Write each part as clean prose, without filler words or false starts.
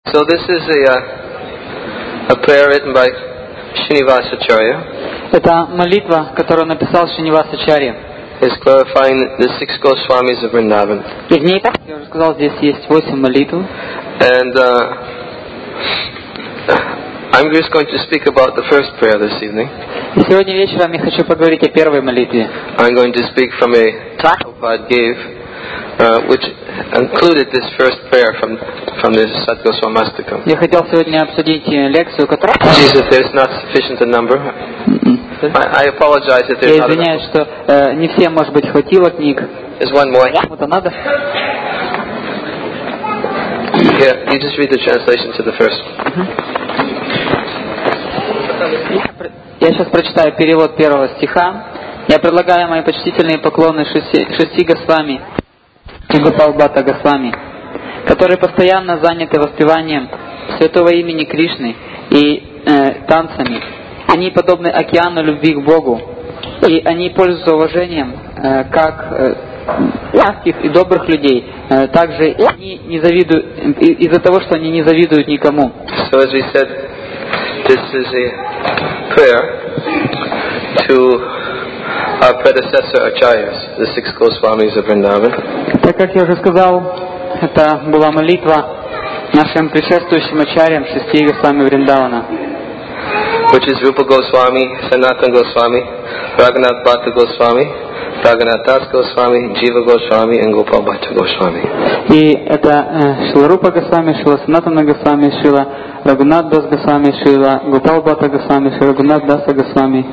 So this is a prayer written by Srinivasacharya. Это молитва, которую написал Шринивасачарья. Is glorifying the 6 Goswamis of Vrindavan. И в ней, я уже сказал, здесь есть 8 молитв. And I'm just going to speak about the first prayer this evening. И сегодня вечером я хочу поговорить о первой молитве. I'm going to speak from a talk Prabhupada gave, which included this first prayer from the Sat Goswamastakam. Я хотел сегодня обсудить лекцию, которая... If there's not sufficient a number. I apologize if there's Я not извиняюсь, что не всем, может быть, хватило книг. There's one more. Кому-то надо. Yeah, you just read the translation to the first. Я сейчас прочитаю перевод первого стиха. Я предлагаю мои почтительные поклоны шести Госвами и Гопал Бхатта Госвами, которые постоянно заняты воспеванием святого имени Кришны и танцами. Они подобны океану любви к Богу, и они пользуются уважением как мягких и добрых людей. Также они не завидуют из-за того, что они не завидуют никому. So as we said, this is a prayer to our predecessor acharyas, the 6 Goswamis of Vrindavan. Так как я уже сказал, это была молитва нашим предшествующим ачарьям 6 Госвами Вриндавана, which is Rupa Goswami, Sanatana Goswami, Raghunath Bhatta Goswami, Raghunath Das Goswami, Jiva Goswami, and Gopal Bhatta Goswami. И это Шрила Рупа Госвами, Шрила Санатана Госвами, Шрила Рагунат Дас Госвами, Шрила Гопал Бхатта Госвами, Шрила Рагунат Даса Госвами,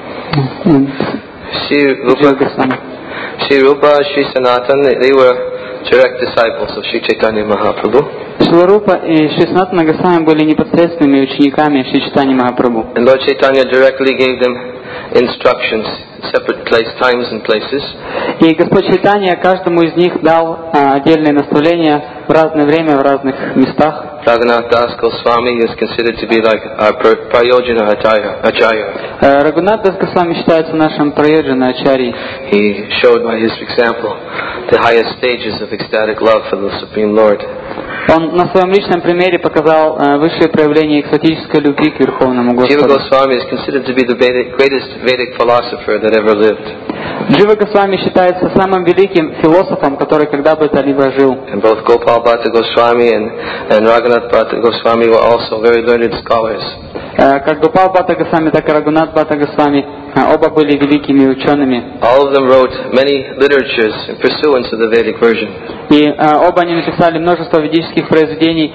Shri Rupa, Shri Sanatana, they were direct disciples of Shri Chaitanya Mahaprabhu. Шрила Рупа и Шри Санатана Госвами были непосредственными учениками Шри Чайтаньи Махапрабху. And Lord Chaitanya directly gave them instructions, separate times and places. И Господь Чайтанья каждому из них дал отдельные наставления в разное время, в разных местах. Raghunath Das Goswami is considered to be like our Prayojana Acharya. Рагунат Дас Госвами считается нашим Прайоджана Ачарьей. He showed by his example the highest stages of ecstatic love for the Supreme Lord. Он на своем личном примере показал высшие проявления экстатической любви к Верховному Господу. Jiva Goswami is considered to be the greatest Vedic philosopher that ever lived. Джива Госвами считается самым великим философом, который когда бы то-либо жил. And both Gopal Bhatta Goswami and Raghunath Bhatta Goswami were also very learned scholars. Как Гопал Бхатта Госвами, так и Рагунат Бхатта Госвами оба были великими учеными. All of them wrote many literatures in pursuance of the Vedic version. И оба они написали множество ведических произведений,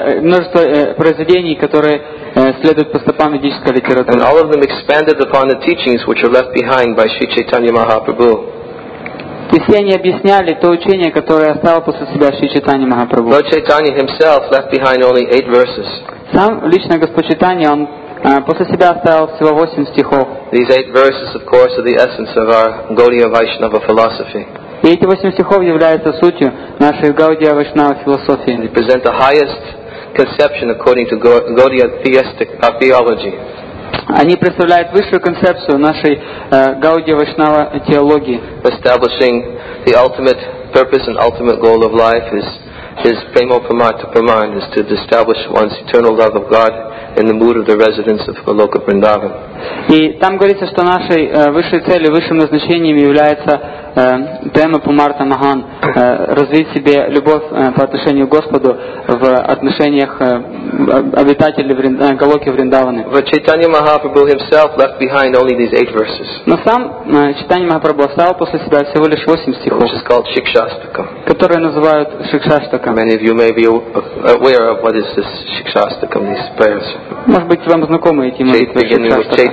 которые следуют по стопам ведической литературы. And all of them expanded upon the teachings which were left behind by Sri Chaitanya Mahaprabhu. И все они объясняли то учение, которое оставил после себя Шри Чайтанья Махапрабху. Lord Chaitanya himself left behind only 8 verses. Сам лично Господь Чайтанья, он после себя оставил всего 8 стихов. These 8 verses, of course, are the essence of our Gaudiya Vaishnava philosophy. И эти 8 стихов являются сутью нашей Гаудия Вайшнава философии. They present the highest conception according to Gaudiya theology. Они представляют высшую концепцию нашей Гаудия Вайшнава теологии. Establishing the ultimate purpose and ultimate goal of life is prema pramata praman, is to establish one's eternal love of God in the mood of the residents of Goloka Vrindavan. И там говорится, что нашей высшей целью, высшим назначением является према памарта маган, развить в себе любовь по отношению к Господу в отношениях обитателей Галоки Вриндаваны. But Chaitanya Mahaprabhu himself left behind only these 8 verses. Но сам Чайтанья Махапрабху оставил после себя всего лишь 8 стихов, Which is called Shikshastakam. которые называют Шикшаштаком. Many of you may be aware of what is this Shikshastakam, these prayers. Может быть, вам знакомы эти молитвы Шикшаштака.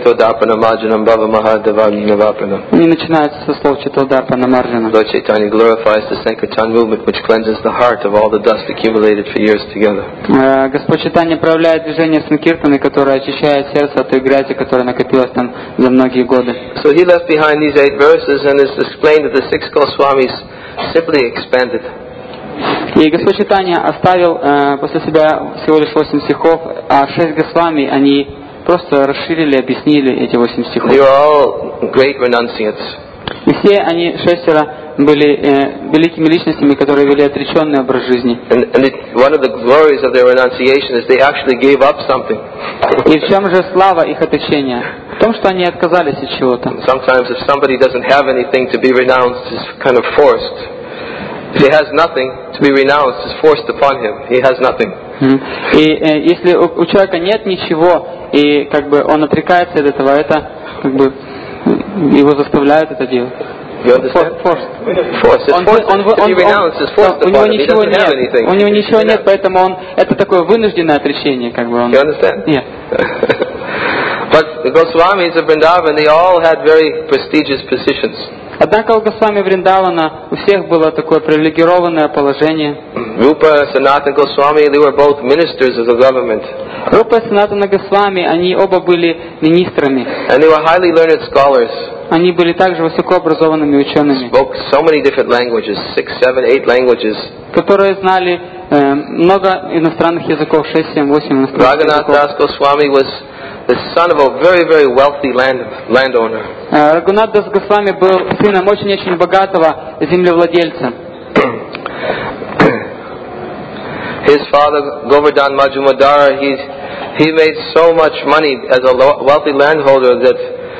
Они начинаются со слов Читодарпана Марджана. Lord Chaitanya glorifies the Sankirtan movement, which cleanses the heart of all the dust accumulated for years together. Господь Чайтанья проявляет движение Санкиртаны, которое очищает сердце от той грязи, которая накопилась там за многие годы. So he left behind these 8 verses, and it's explained that the 6 Goswamis simply expanded. И Господь Чайтанья оставил после себя всего лишь 8 стихов, а 6 Госвами, они просто расширили, объяснили эти 8 стихов. They were all great renunciants. И все они 6 были великими личностями, которые вели отреченный образ жизни. One of the glories of their renunciation is they actually gave up something. И в чем же слава их отречения? В том, что они отказались от чего-то. Sometimes if somebody doesn't have anything to be renounced, it's kind of forced. If he has nothing to be renounced, it's forced upon him. He has nothing. И если у человека нет ничего, и как бы он отрекается от этого, это как бы его заставляют это делать. You understand? У него ничего нет, поэтому это такое вынужденное отречение, как бы он. You understand? Нет. But the Goswamis of Vrindavan, they all had very prestigious positions. Однако у Госвами Вриндавана у всех было такое привилегированное положение. Rupa and Sanatana Goswami, they were both ministers of the government. Рупа и Санатана Госвами, они оба были министрами. And they were highly learned scholars. Они были также высокообразованными учеными. Spoke so many different languages, 6, 7, 8 languagues. Которые знали много иностранных языков, 6, 7, 8 иностранных языков. Raghunath Das Goswami was the son of a very, very wealthy landowner. Рагунат Дас Госвами был сыном очень-очень богатого землевладельца. His father, Govardhan Majumdar, he made so much money as a wealthy landholder that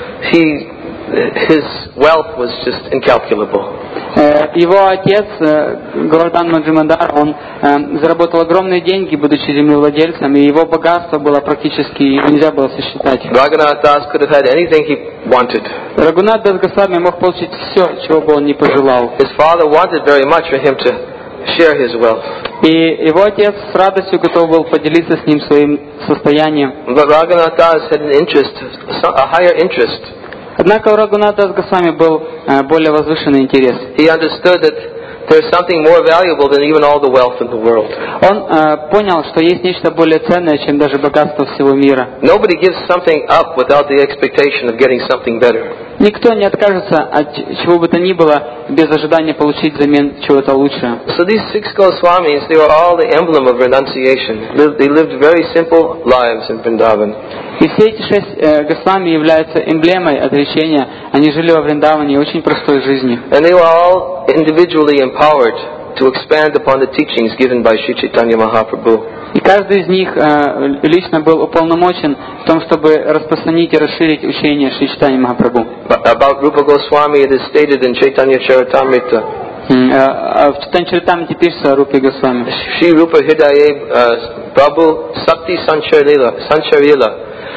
his wealth was just incalculable. Его отец, Govardhan Majumdar, он заработал огромные деньги, будучи землевладельцем, и его богатство было практически нельзя было сосчитать. Raghunath Das could have had anything he wanted. Рагунат Дас Госвами мог получить все, чего бы он ни пожелал. His father wanted very much for him to share his wealth. И его отец с радостью готов был поделиться с ним своим состоянием. But Raghunath Das had an interest, a higher interest. Однако у Рагуната Дас Госвами был более возвышенный интерес. He understood that there's something more valuable than even all the wealth in the world. Он понял, что есть нечто более ценное, чем даже богатство всего мира. Nobody gives something up without the expectation of getting something better. Никто не откажется от чего бы то ни было без ожидания получить взамен чего-то лучшего. So these 6 Goswamis, they were all the emblem of renunciation. They lived very simple lives in Vrindavan. И все эти 6 Госвами являются эмблемой отречения. Они жили во Вриндаване очень простой жизнью. And they were all individually empowered to expand upon the teachings given by Sri Chaitanya Mahaprabhu. И каждый из них лично был уполномочен в том, чтобы распространить и расширить учение Шри Чайтаньи Махапрабху. About Rupa Goswami, it is stated in Chaitanya Charitamrita. В Чайтанья Чаритамрите пишется о Рупе Госвами. Shri Rupa Hridaye Prabhu Sakti Sancharila,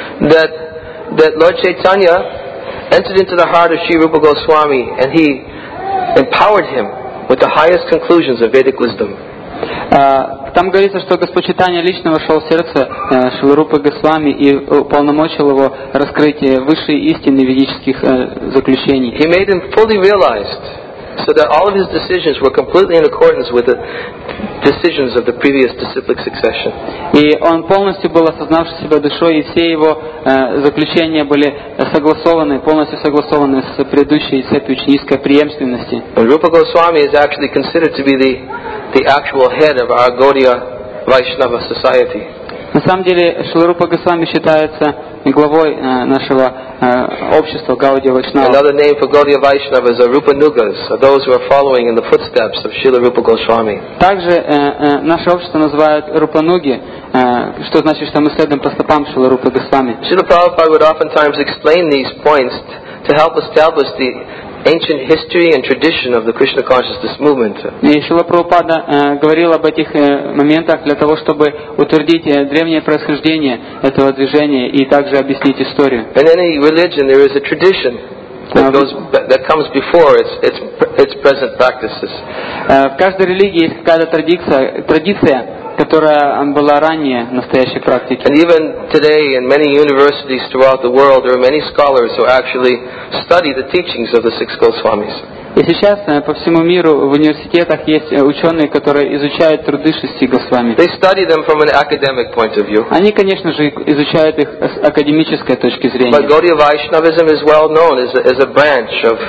that Lord Chaitanya entered into the heart of Shri Rupa Goswami and he empowered him with the highest conclusions of Vedic wisdom. Там говорится, что Господь Чайтанья лично вошел в сердце Шрилы Рупы Госвами и уполномочил его раскрыть высшие истины ведических заключений. He made him fully realized, so that all of his decisions were completely in accordance with the decisions of the previous disciplic succession. И он полностью был осознавший себя душой, и все его заключения были согласованы, полностью согласованы с предыдущей цепью ученической преемственности. And Rupa Goswami is actually considered to be the actual head of our Gaudiya Vaishnava society. На самом деле Шрила Рупа Госвами считается главой нашего общества Гаудия Вайшнава. Another name for Gaudiya Vaishnavas are Rupanugas, are those who are following in the footsteps of Srila Rupa Goswami. Также наше общество называют Рупануги, что значит, что мы следуем по стопам Шрилы Рупы Госвами. Srila Prabhupada would oftentimes explain these points to help establish the ancient history and tradition of the Krishna consciousness movement. И Шрила Прабхупада говорил об этих моментах для того, чтобы утвердить древнее происхождение этого движения и также объяснить историю. In any religion there is a tradition that comes before its present practices. В каждой религии есть какая-то традиция, которая была ранее настоящей практики. And even today in many universities throughout the world there are many scholars who actually study the teachings of the 6 Goswamis. И сейчас по всему миру в университетах есть ученые, которые изучают труды 6 Госвами. They study them from an academic point of view. Они, конечно же, изучают их с академической точки зрения. But Gaudiya Vaishnavism is well known as a branch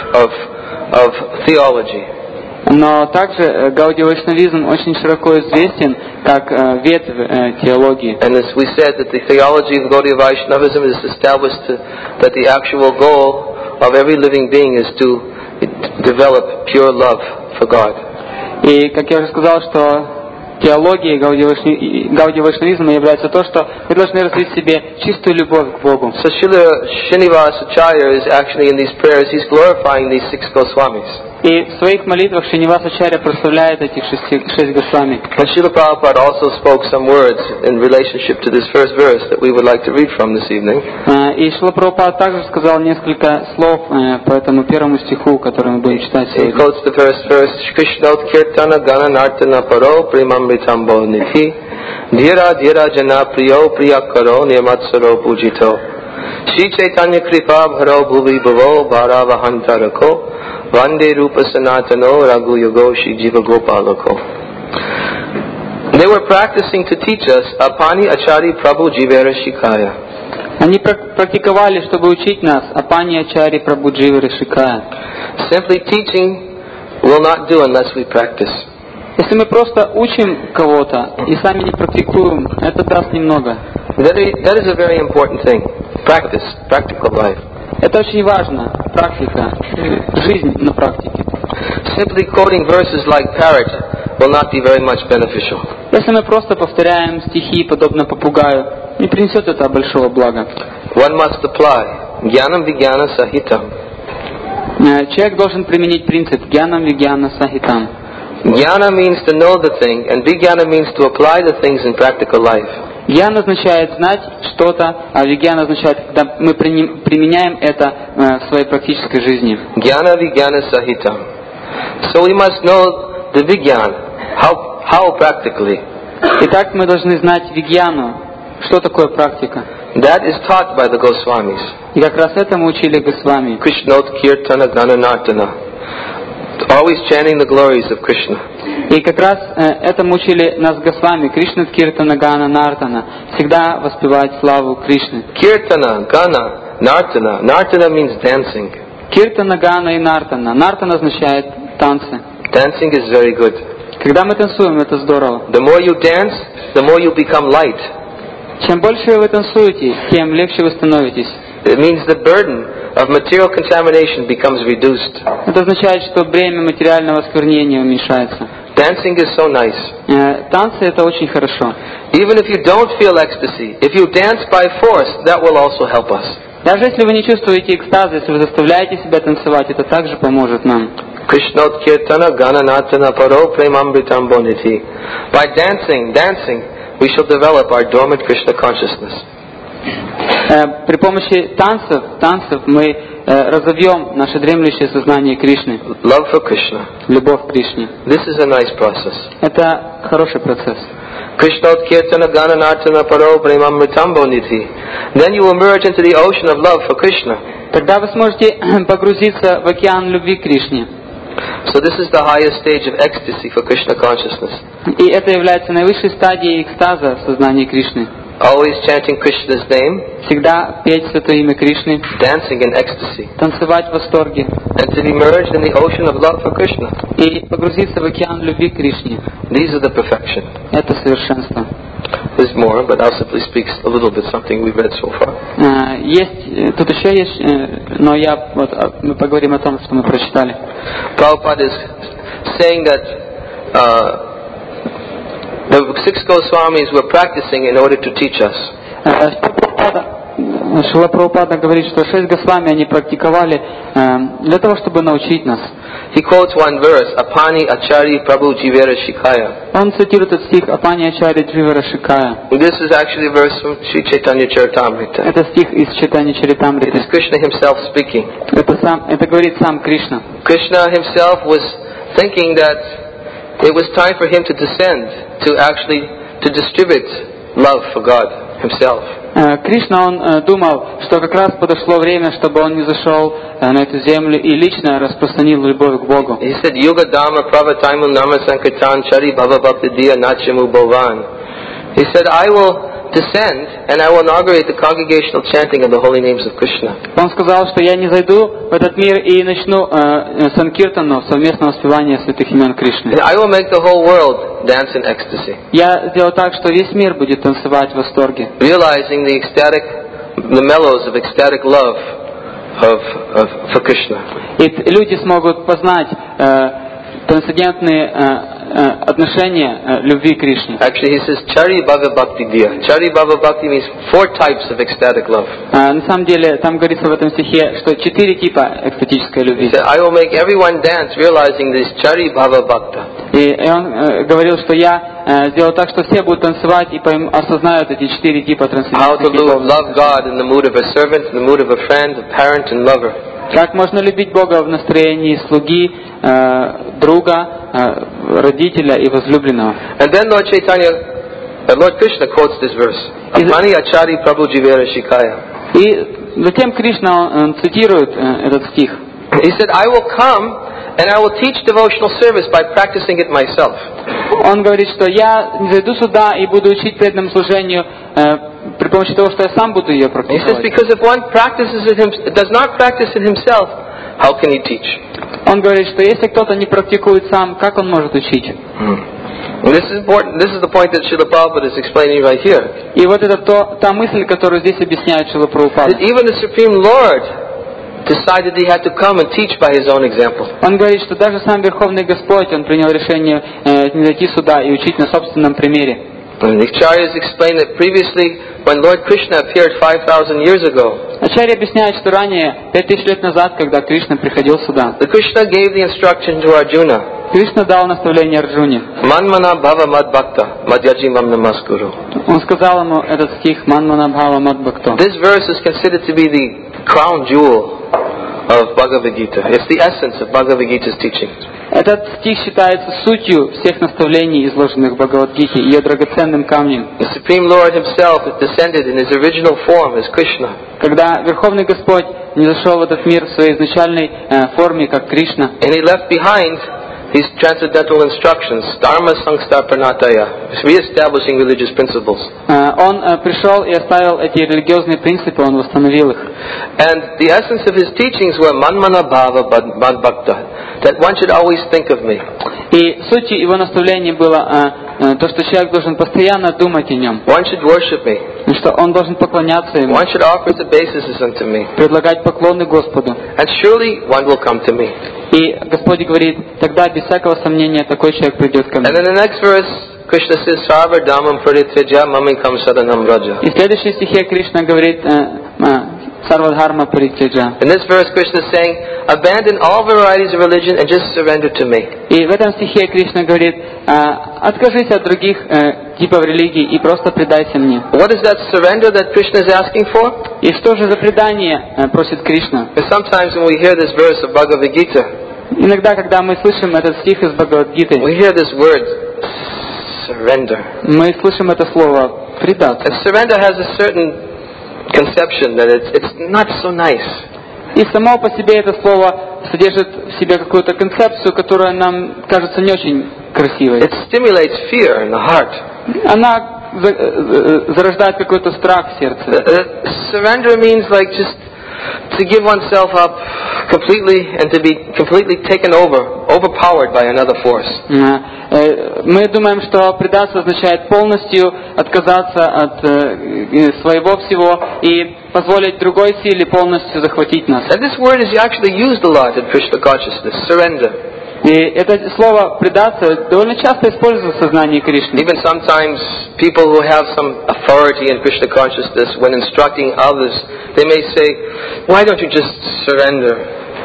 of theology. Но также гаудия-вайшнавизм очень широко известен как ветвь теологии. And as we said, that the theology of Gaudiya Vaishnavism is established that the actual goal of every living being is to develop pure love for God. И, как я уже сказал, что теологией гаудия-вайшнавизма является то, что вы должны развить в себе чистую любовь к Богу. So Srila Srinivasa Acharya is actually in these prayers, he's glorifying these 6 Goswamis. И в своих молитвах Шриниваса Ачарья прославляет этих 6 Госвами. And Srila Prabhupada also spoke some words in relationship to this first verse that we would like to read from this evening. И Шрила Прабхупада также сказал несколько слов по этому первому стиху, который мы будем читать He сегодня. quotes the first verse, Krishnot Kirtana Gana Nartana Paro Primamritambo Niti Dhira Dhira Jana Priyo Priyakaro Nirmatsaro Pujito Shri Chaitanya Kripa Bharo Bhuvi Bhavo Bhara Vahantarako Vande Rupa Sanatano Raghu Yogo Shri Jiva Gopalako. They were practicing to teach us Apani Achari Prabhu Jivera Shikaya. Они практиковали, чтобы учить нас Апани Ачари Прабhu Дживера Шикая. Simply teaching will not do unless we practice. Если мы просто учим кого-то и сами не практикуем, это даст немного. That is a very important thing. Practice, practical life. Это очень важно, практика, жизнь на практике. Simply quoting verses like parrot will not be very much beneficial. Если мы просто повторяем стихи, подобно попугаю, не принесет это большого блага. One must apply Jnanam Vijnana Sahitam. Человек должен применить принцип Гьянам Вигьяна Сахитам. Jnana means to know the thing, and Vijnana means to apply the things in practical life. Гьян означает знать что-то, а Вигьян означает, когда мы применяем это в своей практической жизни. Jnana Vijnana Sahitam. So we must know the Vijnana. How practically? Итак, мы должны знать Вигьяну. Что такое практика? That is taught by the Goswamis. И как раз это мы учили Госвами. Krishnot Kirtana Gananartana. Always chanting the glories of Krishna. И как раз это мы учили нас Госвами. Кришна Киртана Гана Нартана. Всегда воспевать славу Кришны. Kirtana, Gana, Nartana. Nartana means dancing. Киртана Гана и Нартана. Нартана означает танцы. Dancing is very good. Когда мы танцуем, это здорово. The more you dance, the more you become light. Чем больше вы танцуете, тем легче вы становитесь. It means the burden of material contamination becomes reduced. Это означает, что бремя материального осквернения уменьшается. Dancing is so nice. Танцы это очень хорошо. Even if you don't feel ecstasy, if you dance by force, that will also help us. Даже если вы не чувствуете экстаза, если вы заставляете себя танцевать, это также поможет нам. Krishnot Kirtana Gananatana Paro Premamritam Boniti. By dancing, we shall develop our dormant Krishna consciousness. При помощи танцев мы разовьем наше дремлющее сознание Кришны. Love for Krishna. Любовь к Кришне. This is a nice process. Это хороший процесс. Krishnot Kirtana Gananatana Paro Premamritam Boniti. Then you emerge into the ocean of love for Krishna. Тогда вы сможете погрузиться в океан любви к Кришне. So this is the highest stage of ecstasy for Krishna consciousness. И это является наивысшей стадией экстаза в сознании Кришны. Always chanting Krishna's name, Всегда петь святое имя Кришны, dancing in ecstasy, танцевать в восторге and to be merged in the ocean of love for Krishna. и погрузиться в океан любви к Кришне. These are the perfection. Это совершенство. There's more, but I'll simply speak a little bit something we've read so far. Тут еще есть, но мы поговорим о том, что мы прочитали. Prabhupada is saying that the 6 Goswamis were practicing in order to teach us. Шрила Прабхупада говорит, что 6 Госвами они практиковали для того, чтобы научить нас. He quotes one verse, Apani Achari Prabhu Jivera Shikaya. Он цитирует этот стих Апани Ачари Дживера Шикая. This is actually a verse from Sri Chaitanya Charitamrita. Это стих из Чайтанья It Чаритамриты. is Krishna himself speaking. Это говорит сам Кришна. Krishna himself was thinking that it was time for him to descend, to distribute love for God himself. Кришна, он думал, что как раз подошло время, чтобы он не зашел на эту землю и лично распространил любовь к Богу. He said, Yuga Dhamma Pravataimu Nama Sankirtan Chari Bhava Bhakti Diya Nachamu Bhavan. He said, I will descend and I will inaugurate the congregational chanting of the holy names of Krishna. Он сказал, что я не зайду в этот мир и начну санкиртану, совместного воспевания святых имен Кришны. And I will make the whole world dance in ecstasy. Я сделаю так, что весь мир будет танцевать в восторге. Realizing the mellows of ecstatic love for Krishna. И люди смогут познать трансцендентные отношения любви к Кришне. Actually, he says, Chari Bhava Bhakti Diya. Chari Bhava Bhakti means 4 types of ecstatic love. На самом деле, там говорится в этом стихе, что 4 типа экстатической любви. He said, I will make everyone dance realizing this Chari Bhava Bhakta. И он говорил, что я сделал так, что все будут танцевать и осознают эти 4 типа How to трансцендентных любовных. love God in the mood of a servant, in the mood of a friend, a parent, and lover. Как можно любить Бога в настроении слуги, друга, родителя и возлюбленного. And then Lord Chaitanya, Lord Krishna quotes this verse. Apani achari prabhu jivera shikaya. И затем Кришна он цитирует этот стих. He said, I will come and I will teach devotional service by practicing it myself. Он говорит, что я зайду сюда и буду учить преданному служению при помощи того, что я сам буду ее He says, практиковать. because if one does not practice it himself, how can he teach? Он говорит, что если кто-то не практикует сам, как он может учить? And this is important. This is the point that Srila Prabhupada is explaining right here. И вот это та мысль, которую здесь объясняет Шрила Прабхупада. That even the Supreme Lord decided he had to come and teach by his own example. Он говорит, что даже сам Верховный Господь, он принял решение не зайти сюда и учить на собственном примере. And the Acharyas explained that previously, when Lord Krishna appeared 5,000 years ago, Ачарья объясняет, что ранее, 5000 лет назад, когда Кришна приходил сюда, the Krishna gave the instruction to Arjuna, Кришна дал наставление Арджуне. Manmana bhava mad bhakta madhyaji mam namaskuru. Он сказал ему этот стих «Манмана бхава мадбхакто». This verse is considered to be the crown jewel of Bhagavad Gita. It's the essence of Bhagavad Gita's teaching. Этот стих считается сутью всех наставлений, изложенных в Бхагавад-гите, ее драгоценным камнем. The Supreme Lord himself descended in his original form as Krishna. Когда Верховный Господь не зашел в этот мир в своей изначальной форме, как Кришна, And he left behind these transcendental instructions, Dharma Sangstar Pranataya, re-establishing religious principles. Он пришел и оставил эти религиозные принципы, он восстановил их. And the essence of his teachings were Manmana Bhava Mad Bhakta, that one should always think of me. И сутью его наставлений было то, что человек должен постоянно думать о нем, One should worship me. что он должен поклоняться ему, One should offer his obeisances unto me. предлагать поклоны Господу. And surely one will come to me. И Господь говорит, тогда без всякого сомнения такой человек придет ко мне. And in the next verse, Krishna says, Sarva Dhammam Parityaja Mamikam Sadanam Raja. И в следующем стихе Кришна говорит Сарвадхарма Паритяджа. In this verse, Krishna is saying, abandon all varieties of religion and just surrender to me. И в этом стихе Кришна говорит, откажись от других типов религий и просто предайся мне. What is that surrender that Krishna is asking for? И что же за предание просит Кришна? Because sometimes when we hear this verse of Bhagavad Gita, Иногда, когда мы слышим этот стих из Бхагавад-гиты, we hear this word, surrender. мы слышим это слово «предаться». And surrender has a certain conception that it's not so nice. И само по себе это слово содержит в себе какую-то концепцию, которая нам кажется не очень красивой. It stimulates fear in the heart. Она зарождает какой-то страх в сердце. Surrender means like just to give oneself up completely and to be completely taken overpowered by another force. Мы думаем, что предаться означает полностью отказаться от своего всего и позволить другой силе полностью захватить нас. And this word is actually used a lot in Krishna consciousness, surrender. И это слово «предаться» довольно часто используется в сознании Кришны. Even sometimes people who have some authority in Krishna consciousness, when instructing others, they may say, why don't you just surrender?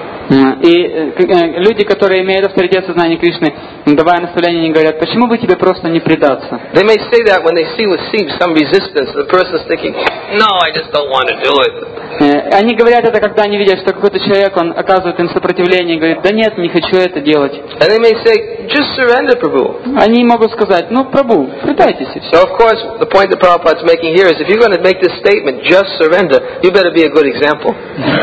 И люди, которые имеют авторитет в сознании Кришны, давая наставления, они говорят, почему бы тебе просто не предаться? They may say that when they see some resistance, the person is thinking, no, I just don't want to do it. Они говорят это, когда они видят, что какой-то человек, он оказывает им сопротивление, и говорит, да нет, не хочу это делать. And they may say, just surrender, Prabhu. Они могут сказать, ну, Прабху, предайтесь и все. So of course, the point that Prabhupada is making here is, if you're going to make this statement, just surrender, you better be a good example.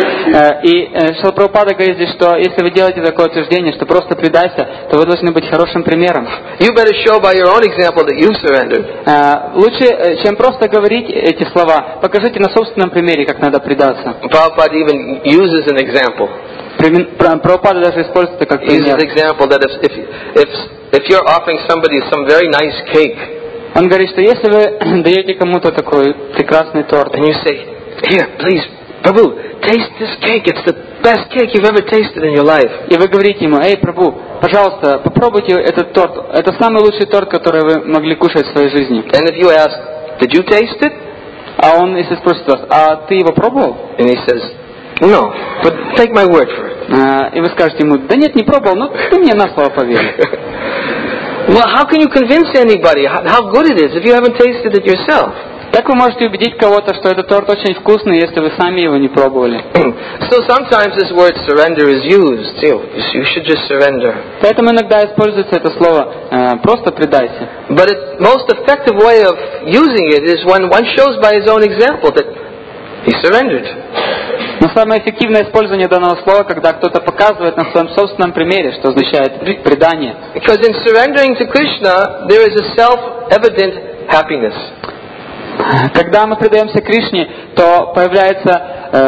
И Шрила Прабхупада говорит здесь, что если вы делаете такое утверждение, что просто предайся, то вы должны быть хорошим примером. You better show by your own example that you've surrendered. Лучше, чем просто говорить эти слова, покажите на собственном примере, как надо предаться. Prabhupada even uses an example. Прабхупада даже использует это как He uses пример. an example that if you're offering somebody some very nice cake, Он говорит, что если вы даете кому-то такой прекрасный торт, and you say, here, please Prabhu, taste this cake. It's the best cake you've ever tasted in your life. И вы говорите ему: эй, Прабху, пожалуйста, попробуйте этот торт. Это самый лучший торт, который вы могли кушать в своей жизни. And if you ask, did you taste it? А он, если спросит вас: а ты его пробовал? And he says, no, but take my word for it. И вы скажете ему: да нет, не пробовал, но ты мне на слово поверь. Well, how can you convince anybody how good it is if you haven't tasted it yourself? Как вы можете убедить кого-то, что этот торт очень вкусный, если вы сами его не пробовали? So sometimes this word surrender is used. You should just surrender. Поэтому иногда используется это слово «просто предайся». But the most effective way of using it is when one shows by his own example that he surrendered. Но самое эффективное использование данного слова, когда кто-то показывает на своем собственном примере, что означает предание. Because in surrendering to Krishna, there is a self-evident happiness. Когда мы предаемся Кришне, то появляется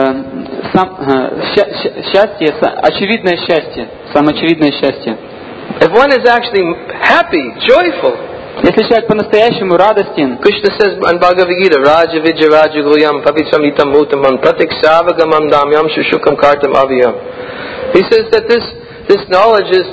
счастье, очевидное счастье, самоочевидное счастье. If one is actually happy, joyful, если человек по-настоящему радостен, Krishna says in Bhagavad Gita, Raja Vijay Raja Gulyam Pavitamitam Mutamam Pratik Savagamam Damyam Shushukam Kartam Aviyam. He says that this knowledge is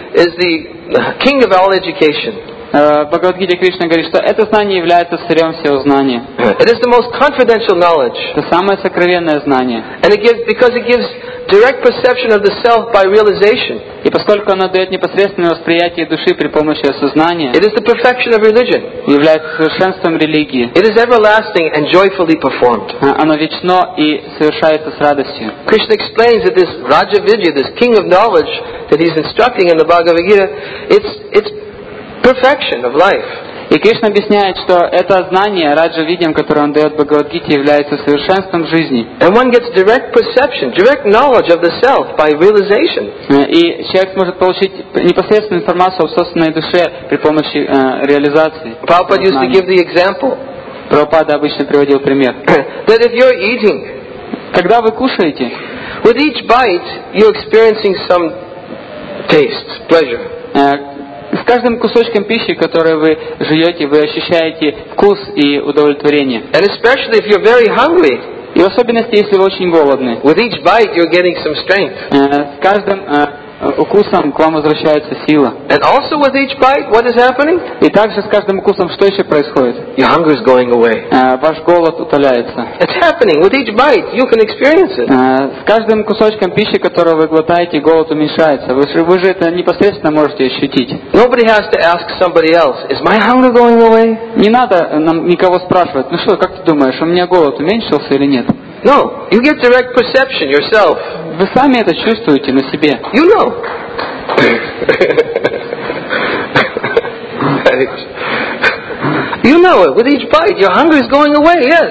the king of all education. В Бхагавад-гите Кришна говорит, что это знание является царем всего знания. It is the most confidential knowledge. Это самое сокровенное знание. And because it gives direct perception of the self by realization. И поскольку оно дает непосредственное восприятие души при помощи осознания, it is the perfection of religion. Является совершенством религии. It is everlasting and joyfully performed. Оно вечно и совершается с радостью. Krishna explains that this Raja Vidya, this king of knowledge that he's instructing in the Bhagavad Gita, it's perfection of life. И Кришна объясняет, что это знание, раджа видим, которое он дает в Бхагавад-гите, является совершенством жизни. And one gets direct perception, direct knowledge of the self by realization. И человек сможет получить непосредственную информацию о собственной душе при помощи реализации. Prabhupada used to give the example. Прабхупада обычно приводил пример. That if you're eating, когда вы кушаете, with each bite you're experiencing some taste, pleasure. С каждым кусочком пищи, который вы жуете, вы ощущаете вкус и удовлетворение. And especially if you're very hungry. И в особенности, если вы очень голодны. With each bite you're getting some strength. С каждым укусом к вам возвращается сила. And also with each bite, what is happening? И также с каждым укусом что еще происходит? Your hunger is going away. Ваш голод утоляется. It's happening with each bite. You can experience it. С каждым кусочком пищи, который вы глотаете, голод уменьшается. Вы же это непосредственно можете ощутить. Nobody has to ask somebody else, is my hunger going away? Не надо нам никого спрашивать. Ну что, как ты думаешь, у меня голод уменьшился или нет? No, you get direct perception yourself. Вы сами это чувствуете на себе. You know. You know it. With each bite, your hunger is going away. Yes,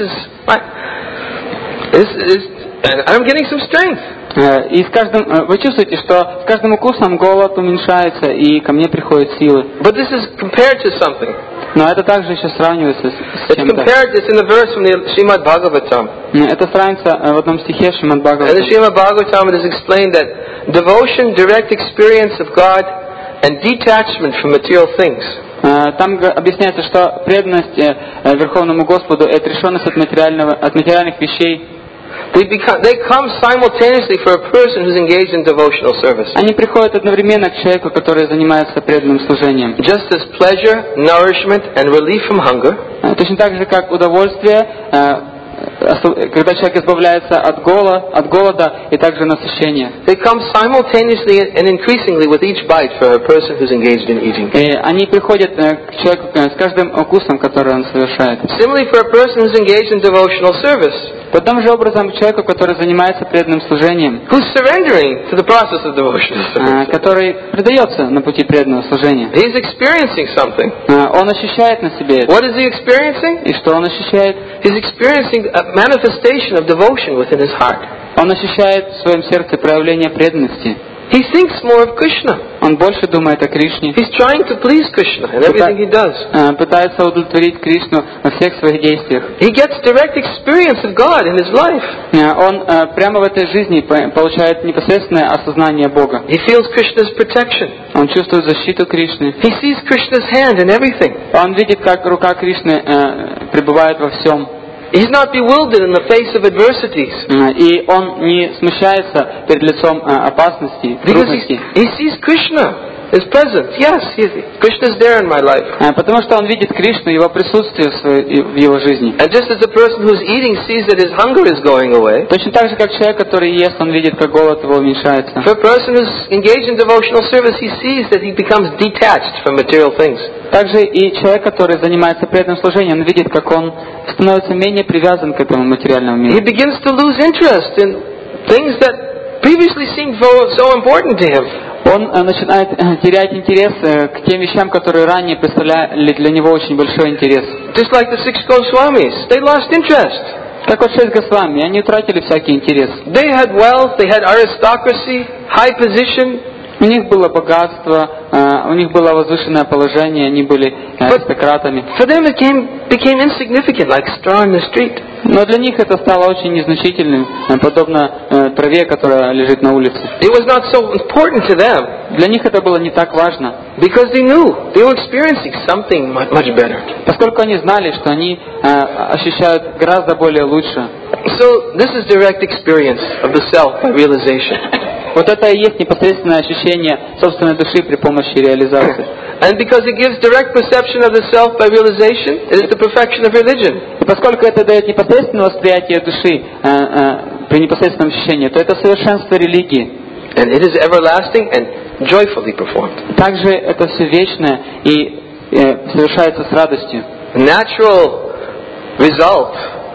and I'm getting some strength. И с каждым, вы чувствуете, что с каждым укусом голод уменьшается, и ко мне приходят силы. But this is compared to something. Но это также еще сравнивается с чем-то. It's in the verse from the Srimad Bhagavatam. Это сравнится в одном стихе Шримад Бхагаватам. In the Srimad Bhagavatam it is explained that devotion, direct experience of God, and detachment from material things. Там объясняется, что преданность Верховному Господу и отрешенность от материальных вещей. They come simultaneously for a person who's engaged in devotional service. Они приходят одновременно к человеку, который занимается преданным служением. Just as pleasure, nourishment, and relief from hunger. Точно так же, как удовольствие, когда человек избавляется от голода и также насыщения. They come simultaneously and increasingly with each bite for a person who's engaged in eating. И они приходят к человеку с каждым укусом, который он совершает. Similarly, for a person who's engaged in devotional service. Таким же образом, человеку, который занимается преданным служением, who's surrendering to the process of devotional service. Который предается на пути преданного служения. He's experiencing something. Он ощущает на себе это. What is he experiencing? И что он ощущает? He's experiencing a manifestation of devotion within his heart. Он ощущает в своем сердце проявление преданности. He thinks more of Krishna. Он больше думает о Кришне. He's trying to please Krishna in everything he does. Пытается удовлетворить Кришну во всех своих действиях. He gets direct experience of God in his life. Он прямо в этой жизни получает непосредственное осознание Бога. He feels Krishna's protection. Он чувствует защиту Кришны. He sees Krishna's hand in everything. Он видит, как рука Кришны пребывает во всем. He's not bewildered in the face of adversities. И он не смущается перед лицом опасностей, Because трудностей. he sees Krishna, His presence. Yes, Krishna's there in my life. Потому что он видит Кришну, его присутствие в его жизни. And just as a person who's eating sees that his hunger is going away, Точно так же, как человек, который ест, он видит, как голод его уменьшается. for a person who's engaged in devotional service, he sees that he becomes detached from material things. Также и человек, который занимается преданным служением, он видит, как он становится менее привязан к этому материальному He миру. begins to lose interest in things that previously seemed so important to him. Он начинает терять интерес к тем вещам, которые ранее представляли для него очень большой интерес. Just like the 6 Goswamis, they lost interest. Как вот 6 Госвами, они утратили всякий интерес. They had wealth, they had aristocracy, high position. У них было богатство, у них было возвышенное положение, они были аристократами. For them it became insignificant, like straw in the street. Но для них это стало очень незначительным, подобно траве, которая лежит на улице. It was not so important to them Для них это было не так важно, because they knew they were experiencing something much better. поскольку они знали, что они ощущают гораздо более лучше. So this is direct experience of the self by realization. Вот это и есть непосредственное ощущение собственной души при помощи реализации. And because it gives direct perception of the self by realization, it is the perfection of religion. И поскольку это дает непосредственное восприятие души при непосредственном ощущении, то это совершенство религии. And it is everlasting and joyfully performed. Также это все вечное и совершается с радостью. Natural result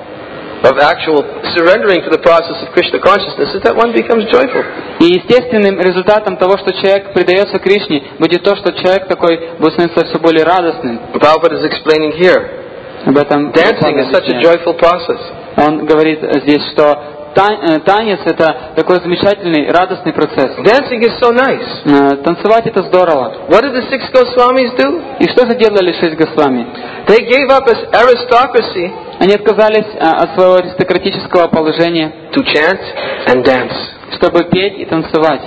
of actual surrendering to the process of Krishna consciousness is that one becomes joyful. И естественным результатом того, что человек предается Кришне, будет то, что человек такой будет становиться все более радостным. Prabhupada is explaining here. Об этом Dancing is such a joyful process. он говорит здесь, что танец это такой замечательный, радостный процесс. Dancing is so nice. Танцевать это здорово. What did the 6 Goswamis do? И что же делали 6 Госвами? They gave up aristocracy Они отказались от своего аристократического положения, to chant and dance. чтобы петь и танцевать.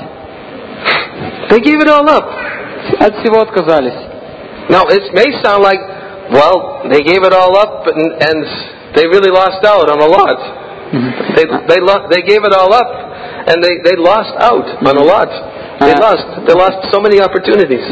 They gave it all up. От всего отказались. Now it may sound like, well, they gave it all up and they really lost out on a lot. They gave it all up and they lost out on a lot. They lost so many opportunities.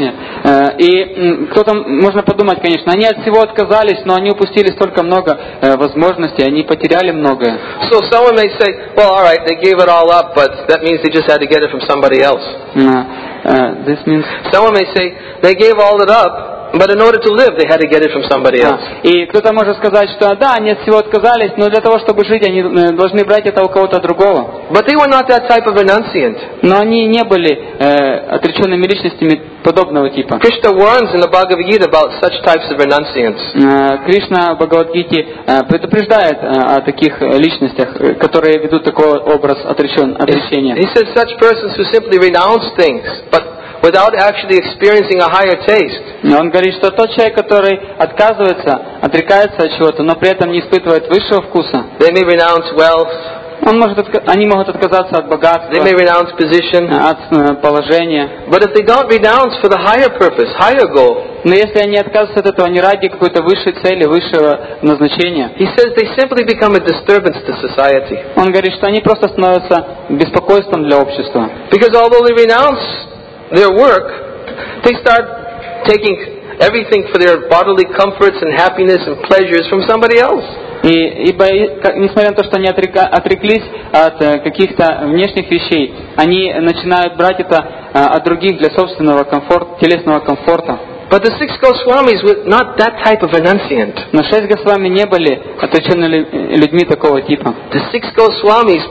И кто-то, можно подумать, конечно, они от всего отказались, но они упустили столько много возможностей, они потеряли многое. So someone may say, well, all right, they gave it all up, but that means they just had to get it from somebody else. This means... Someone may say, they gave all it up, but in order to live, they had to get it from somebody else. И кто-то может сказать, что да, они от всего отказались, но для того, чтобы жить, они должны брать это у кого-то другого. But they were not that type of renunciant. Но они не были отреченными личностями подобного типа. Krishna warns in the Bhagavad Gita about such types of renunciants. Кришна в Бхагавад-гите предупреждает о таких личностях, которые ведут такой образ отречения. He says such persons who simply renounce things, but without actually experiencing a higher taste. Он говорит, что тот человек, который отказывается, отрекается от чего-то, но при этом не испытывает высшего вкуса. They may renounce wealth. Они могут отказаться от богатства, They may renounce position. от положения. But if they don't renounce for the higher purpose, higher goal, Но если они отказываются от этого не ради какой-то высшей цели, высшего назначения, he says they simply become a disturbance to society. он говорит, что они просто становятся беспокойством для общества. Because although they renounce their work, they start taking everything for their bodily comforts and happiness and pleasures from somebody else. Ибо, несмотря на то, что они отреклись от каких-то внешних вещей, они начинают брать это от других для собственного комфорта, телесного комфорта. But the 6 Goswamis were not that type of renunciant. Но 6 Госвами не были отреченными людьми такого типа. The 6 Goswamis,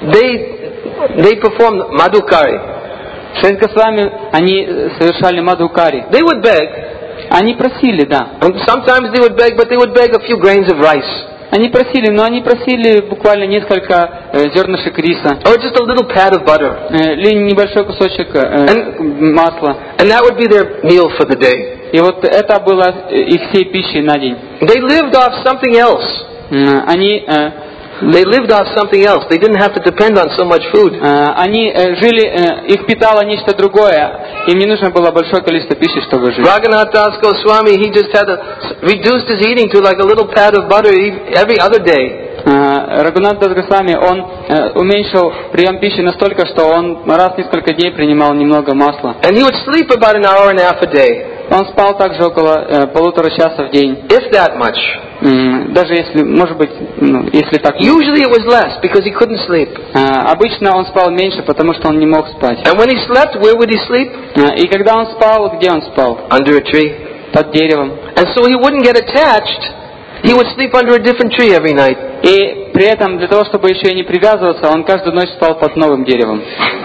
they performed madhukari. 6 Госвами, они совершали мадхукари. They would beg. Они просили, да. And sometimes they would beg, but they would beg a few grains of rice. Они просили, но они просили буквально несколько зернышек риса. Or just a little pat of butter. Или небольшой кусочек масла. And that would be their meal for the day. И вот это было их всей пищей на день. They lived off something else. Они They lived off something else. They didn't have to depend on so much food. Они жили, их питало нечто другое. Им не нужно было большое количество пищи, чтобы жить. Raghunath Das Goswami, he just had to reduce his eating to like a little pat of butter every other day. Рагунат Дас Госвами, он уменьшил прием пищи настолько, что он раз в несколько дней принимал немного масла. And he would sleep about an hour and a half a day. Он спал также около 1,5 часа в день. If that much. Даже если, может быть, если так. Usually it was less because he couldn't sleep. Обычно он спал меньше, потому что он не мог спать. And when he slept, where would he sleep? И когда он спал, где он спал? Under a tree. Под деревом. And so he wouldn't get attached. He would sleep under a different tree every night. И при этом, для того, чтобы еще и не привязываться, он каждую ночь спал под новым деревом.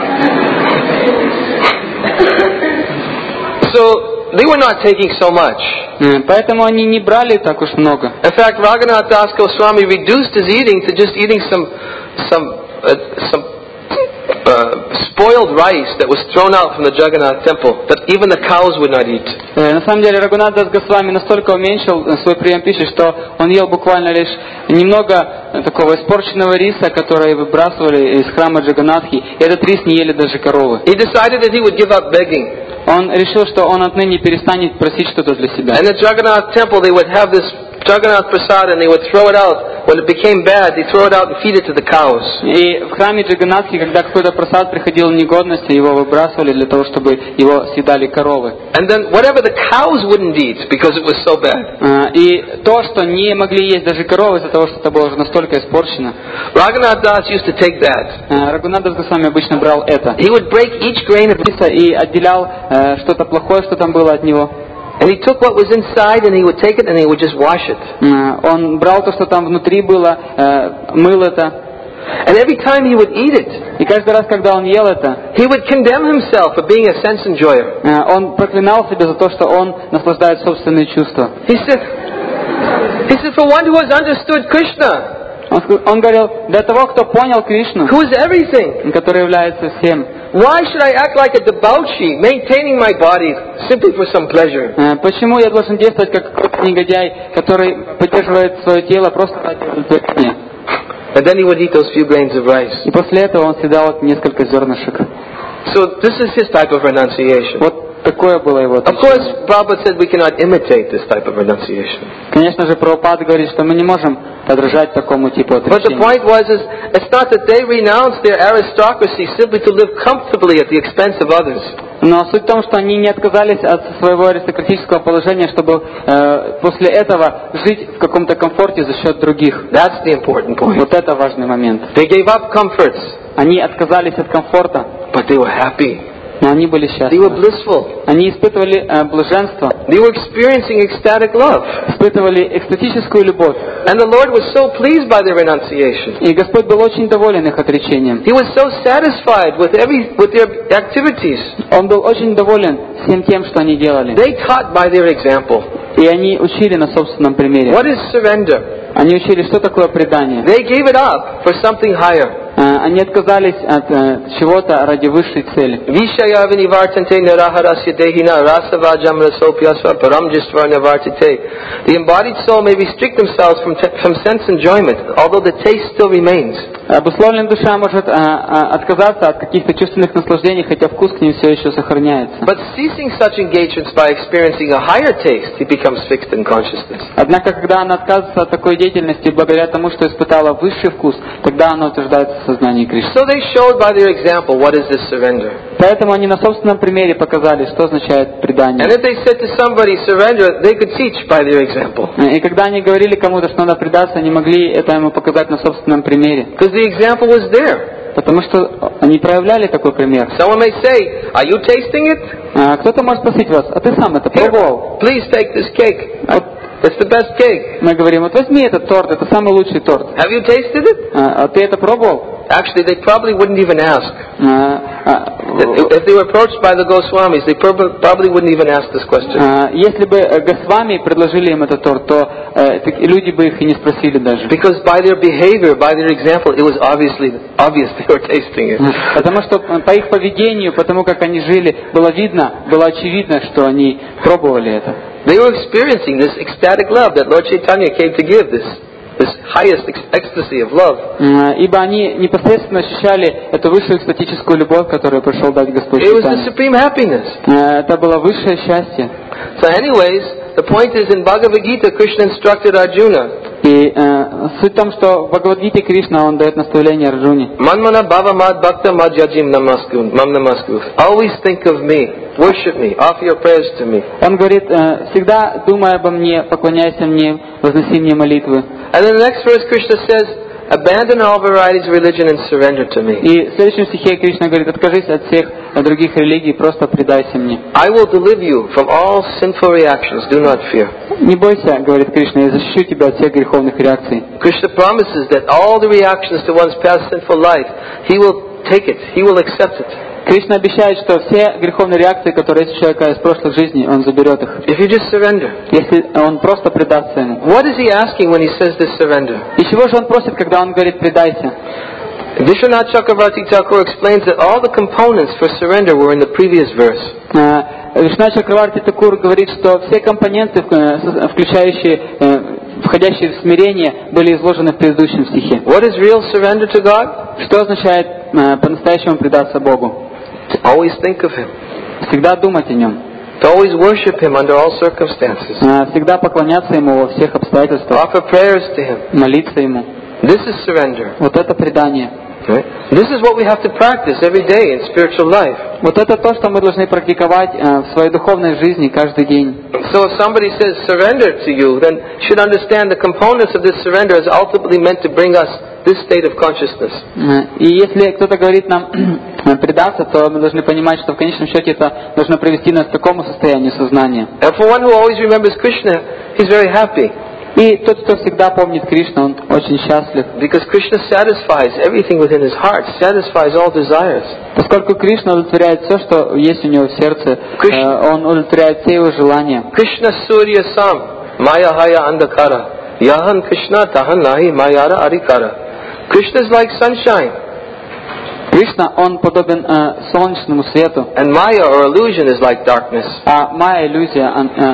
So they were not taking so much. Поэтому они не брали так уж много. In fact, Raghunath Das Goswami reduced his eating to just eating some spoiled rice that was thrown out from the Jagannath temple that even the cows would not eat. На самом деле Рагунат Дас Госвами настолько уменьшил свой прием пищи, что он ел буквально лишь немного такого испорченного риса, который выбрасывали из храма Джаганнатхи. И этот рис не ели даже коровы. He decided that he would give up begging. Он решил, что он отныне перестанет просить что-то для себя. And at Jagannath temple they would have this Jagannath Prasad and they would throw it out. When it became bad, they throw it out and feed it to the cows. И в храме Джаганнатхи, когда какой-то прасад приходил в негодность, его выбрасывали для того, чтобы его съедали коровы. And then whatever the cows wouldn't eat because it was so bad. И то, что не могли есть даже коровы из-за того, что это было уже настолько испорчено. Raghunath Das used to take that. Рагунат Дас Госвами обычно брал это. He would break each grain of риса и отделял что-то плохое, что там было от него. And he took what was inside and he would take it and he would just wash it. Он брал то, что там внутри было, мыл это. And every time he would eat it, и каждый раз, когда он ел это, he would condemn himself for being a sense enjoyer. Он проклинал себя за то, что он наслаждает собственные чувства. He said, for one who has understood Krishna, он говорил, для того, кто понял Кришну, who is everything, который является всем, why should I act like a debauchee, maintaining my body simply for some pleasure? Почему я должен действовать как какой-то негодяй, который поддерживает свое тело просто ради удовлетворения? And then he would eat those few grains of rice. И после этого он съедал несколько зернышек. So this is his type of renunciation. Вот такое было его Of course, Prabhupada said we cannot imitate this type of renunciation. Конечно же, Прабхупада говорит, что мы не можем подражать такому типу But the отречения. point was, it's not that they renounced their aristocracy simply to live comfortably at the expense of others. Но суть в том, что они не отказались от своего аристократического положения, чтобы после этого жить в каком-то комфорте за счет других. That's the important point. Вот это важный момент. They gave up comforts, Они отказались от комфорта, but they were happy. но они были They were счастливы. blissful. Они испытывали блаженство, They were experiencing ecstatic love. испытывали экстатическую любовь. And the Lord was so pleased by their renunciation. И Господь был очень доволен их отречением. He was so satisfied with their activities. Он был очень доволен всем тем, что они делали. They taught by their example. И они учили на собственном примере. What is surrender? Они учили, что такое предание. They gave it up for something higher. Они отказались от чего-то ради высшей цели. Vishaya vinivartante naraharasya dehina rasavajam rasopyasva paramjistvara navartite. The embodied soul may restrict themselves from sense enjoyment, although the taste still remains. Обусловленная душа может отказаться от каких-то чувственных наслаждений, хотя вкус к ним все еще сохраняется. But ceasing such engagements by experiencing a higher taste, it becomes fixed in consciousness. Однако, когда она отказывается от такой деятельности благодаря тому, что испытала высший вкус, тогда она утверждается в сознании Кришны. So they showed by their example what is this surrender. Поэтому они на собственном примере показали, что означает предание. And if they said to somebody surrender, they could teach by their example. И когда они говорили кому-то, что надо предаться, они могли это ему показать на собственном примере. Because the example was there. Потому что они проявляли такой пример. Someone may say, are you tasting it? Кто-то может спросить вас, а ты сам это пробовал? Please take this cake. It's the best cake. Мы говорим, вот возьми этот торт, это самый лучший торт. Have you tasted it? А ты это пробовал? Actually, they probably wouldn't even ask. If they were approached by the Goswamis, they probably wouldn't even ask this question. Если бы Госвами предложили им этот торт, то люди бы их и не спросили даже. Because by their behavior, by their example, it was obvious they were tasting it. Потому что по их поведению, потому как они жили, было очевидно, что они пробовали это. They were experiencing this ecstatic love that Lord Chaitanya came to give this. this highest ecstasy of love. Ибо они непосредственно ощущали эту высшую экстатическую любовь, которую пришел дать Господь It was the Чайтанья. supreme happiness. Это было высшее счастье. So anyways, the point is in Bhagavad Gita, Krishna instructed Arjuna, И суть в том, что в Бхагавад-гите Кришна, он дает наставление Арджуне. Manmana bhava mad bhakta mad yajim namaskun, mam namaskun. Always think of me, worship me, offer your prayers to me. Он говорит, всегда думай обо мне, поклоняйся мне, возноси мне молитвы. And in the next verse Krishna says, abandon all varieties of religion and surrender to me. И в следующем стихе Кришна говорит, откажись от всех других религий, просто предайся мне. I will deliver you from all sinful reactions, do not fear. Не бойся, говорит Кришна, я защищу тебя от всех греховных реакций. Krishna promises that all the reactions to one's past sinful life, He will take it, He will accept it. Кришна обещает, что все греховные реакции, которые есть у человека из прошлых жизней, он заберет их. If you just surrender. Если он просто предастся ему. What is He asking when He says this surrender? И чего же он просит, когда он говорит «предайся»? Vishwanath Chakravarti Thakur explains that all the components for surrender were in the previous verse. Вишна Чакраварти Такур говорит, что все компоненты, входящие в смирение, были изложены в предыдущем стихе. What is real surrender to God? Что означает по-настоящему предаться Богу? To always think of Him. Всегда думать о Нем. To always worship Him under all circumstances. Всегда поклоняться Ему во всех обстоятельствах. Offer prayers to Him. Молиться Ему. This is surrender. Вот это предание. Right? This is what we have to practice every day in spiritual life. Вот это то, что мы должны практиковать в своей духовной жизни каждый день. So if somebody says surrender to you, then you should understand the components of this surrender is ultimately meant to bring us this state of consciousness. И если кто-то говорит нам предаться, то мы должны понимать, что в конечном счете это должно привести нас к такому состоянию сознания. And for one who always remembers Krishna, he's very happy. И тот, кто всегда помнит Кришну, он очень счастлив. Because Krishna satisfies everything within his heart, satisfies all desires. Поскольку Кришна удовлетворяет все, что есть у него в сердце, он удовлетворяет все его желания. Krishna Surya Sam, Maya Haya Andhakara, Yahan Krishna Tahan Nahi Mayara Arikara. Krishna is like sunshine. Кришна, он подобен солнечному свету. And Maya or illusion is like darkness. А майя, иллюзия,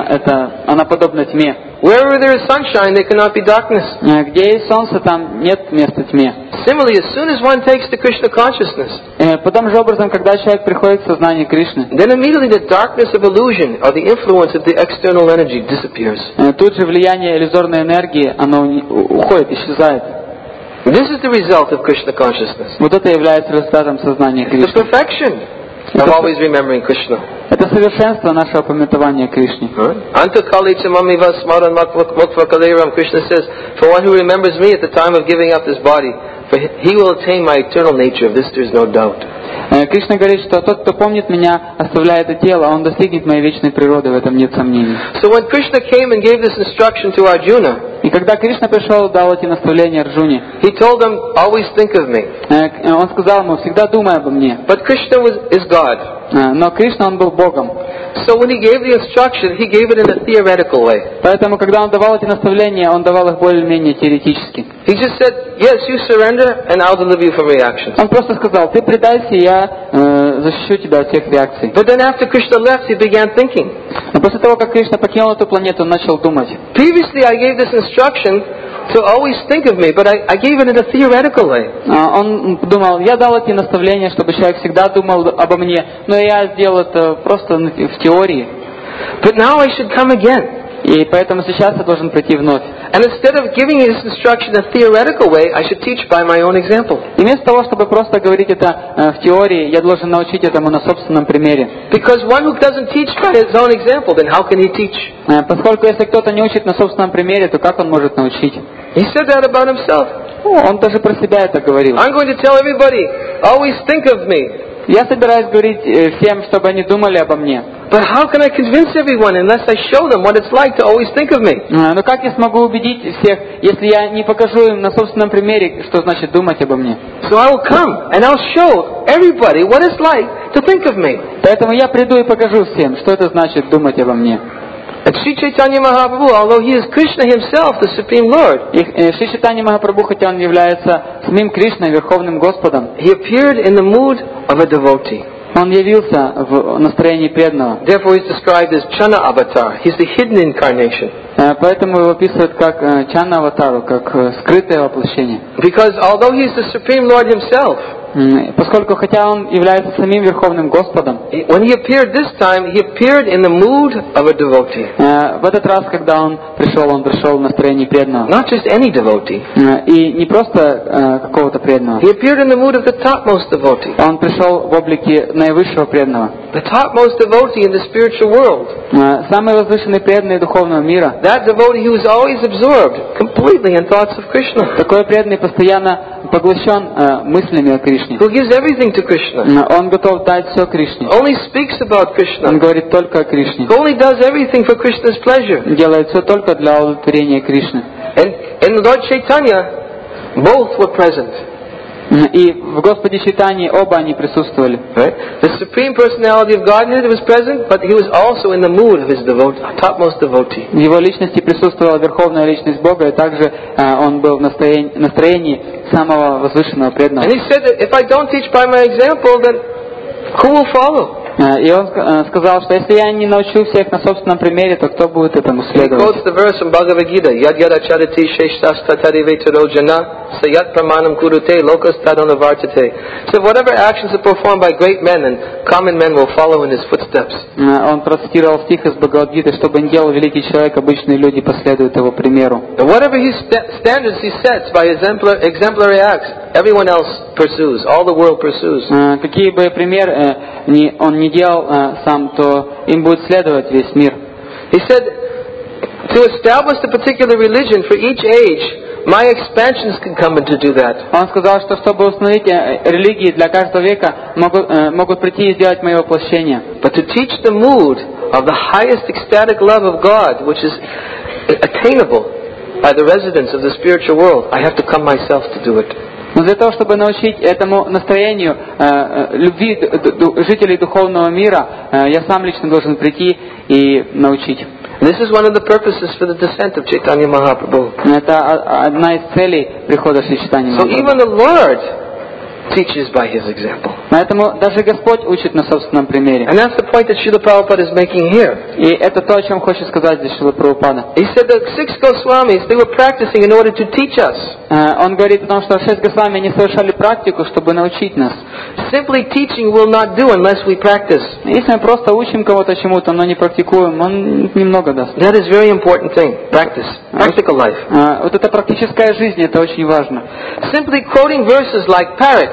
она подобна тьме. Wherever there is sunshine, there cannot be darkness. Где есть солнце, там нет места тьме. Similarly, as soon as one takes the Krishna consciousness, Подобным же образом, когда человек приходит к сознанию Кришны, then immediately the darkness of illusion or the influence of the external energy disappears. Тут же влияние иллюзорной энергии, оно уходит, исчезает. This is the result of Krishna consciousness. Вот это является результатом сознания The Кришны. perfection of always remembering Krishna. Это совершенство нашего памятования Кришне. Anta kali chamamiva smaran mukva kaleram. Krishna says, for one who remembers me at the time of giving up this body, for he will attain my eternal nature. Of this there is no doubt. Кришна говорит, что тот, кто помнит меня, оставляя это тело, он достигнет моей вечной природы, в этом нет сомнений. So when Krishna came and gave this instruction to Arjuna, И когда Кришна пришел, дал эти наставления Арджуне, he told him, always think of me. он сказал ему, всегда думай обо мне. But Krishna is God. Но Кришна, он был Богом. So when he gave the instruction, he gave it in a theoretical way. Поэтому, когда он давал эти наставления, он давал их более-менее теоретически. He just said, yes, you surrender and I'll deliver you from reactions. Он просто сказал, ты предайся, я защищу тебя от всех реакций. But then after Krishna left, he began thinking. Но после того, как Кришна покинул эту планету, он начал думать. Previously I gave this instruction to always think of me, but I gave it in a theoretical way. Он думал, я дал эти наставления, чтобы человек всегда думал обо мне, но я сделал это просто в теории. But now I should come again. И поэтому сейчас я должен прийти вновь. And instead of giving this instruction in a theoretical way, I should teach by my own example. И вместо того, чтобы просто говорить это в теории, я должен научить этому на собственном примере. Because one who doesn't teach by his own example, then how can he teach? Поскольку если кто-то не учит на собственном примере, то как он может научить? He said that about himself. Он даже про себя это говорил. I'm going to tell everybody, always think of me. Я собираюсь говорить всем, чтобы они думали обо мне. But how can I convince everyone unless I show them what it's like to always think of me? Но как я смогу убедить всех, если я не покажу им на собственном примере, что значит думать обо мне? So I will come and I'll show everybody what it's like to think of me. Поэтому я приду и покажу всем, что это значит думать обо мне. And Sri Chaitanya Mahaprabhu, although he is Krishna himself, the Supreme Lord, И Шри Чайтанья Махапрабху, хотя он является самим Кришной, Верховным Господом, he appeared in the mood of a devotee. Он явился в настроении преданного. Therefore, he's described as Chana Avatar. He's the hidden incarnation. Поэтому его описывают как Чанна Аватару, как скрытое воплощение. Because although he's the Supreme Lord himself, Поскольку, хотя он является самим Верховным Господом, when he appeared this time, he appeared in the mood of a devotee. в этот раз, когда он пришел в настроении преданного. Not just any devotee. И не просто какого-то преданного. He appeared in the mood of the topmost devotee. Он пришел в облике наивысшего преданного. The topmost devotee in the spiritual world. Самый возвышенный преданный духовного мира. That devotee who is always absorbed completely in thoughts of Krishna. Такой преданный постоянно поглощен мыслями о Кришне. Who gives everything to Krishna. Он готов дать все Кришне. Only speaks about Krishna. Он говорит только о Кришне. Only does everything for Krishna's pleasure. Делает все только для удовлетворения Кришны. And Lord Chaitanya, both were present. И в Господе Чайтанье оба они присутствовали. Right? The Supreme Personality of Godhead was present, but he was also in the mood of his topmost devotee. В его личности присутствовала Верховная Личность Бога, и также он был в настроении самого возвышенного преданного. And he said that if I don't teach by my example, then who will follow? И он сказал, что если я не научу всех на собственном примере, то кто будет этому He следовать? quotes the verse from Bhagavad Gita, Yad yad acharati sheshtastatari vetaro jana sayat pramanam kurute lokas tadanavartate. So whatever actions are performed by great men, and common men will follow in his footsteps. Он процитировал стих из Бхагавад-гиты, что бы ни делал великий человек, обычные люди последуют его примеру. And whatever his standards he sets by exemplary acts, everyone else pursues, all the world pursues. Какие бы примеры он не делал сам, то им будет следовать весь мир. He said, to establish a particular religion for each age, my expansions can come in to do that. Он сказал, что чтобы установить религии для каждого века, могут прийти и сделать мои воплощения. But to teach the mood of the highest ecstatic love of God, which is attainable by the residents of the spiritual world, I have to come myself to do it. Но для того, чтобы научить этому настроению любви жителей духовного мира, я сам лично должен прийти и научить. This is one of the purposes for the descent of Chaitanya Mahaprabhu. Это одна из целей прихода Шри Чайтаньи So Махапрабху. even the Lord teaches by his example. Поэтому даже Господь учит на собственном примере. And that's the point that Srila Prabhupada is making here. И это то, о чем хочет сказать здесь Шрила Прабхупада. He said the 6 Goswamis, they were practicing in order to teach us. Он говорит о том, что 6 Госвами они совершали практику, чтобы научить нас. Simply teaching will not do unless we practice. Если мы просто учим кого-то чему-то, но не практикуем, он немного даст. That is a very important thing. Practice. Practical life. Вот эта практическая жизнь, это очень важно. Simply quoting verses like parrot.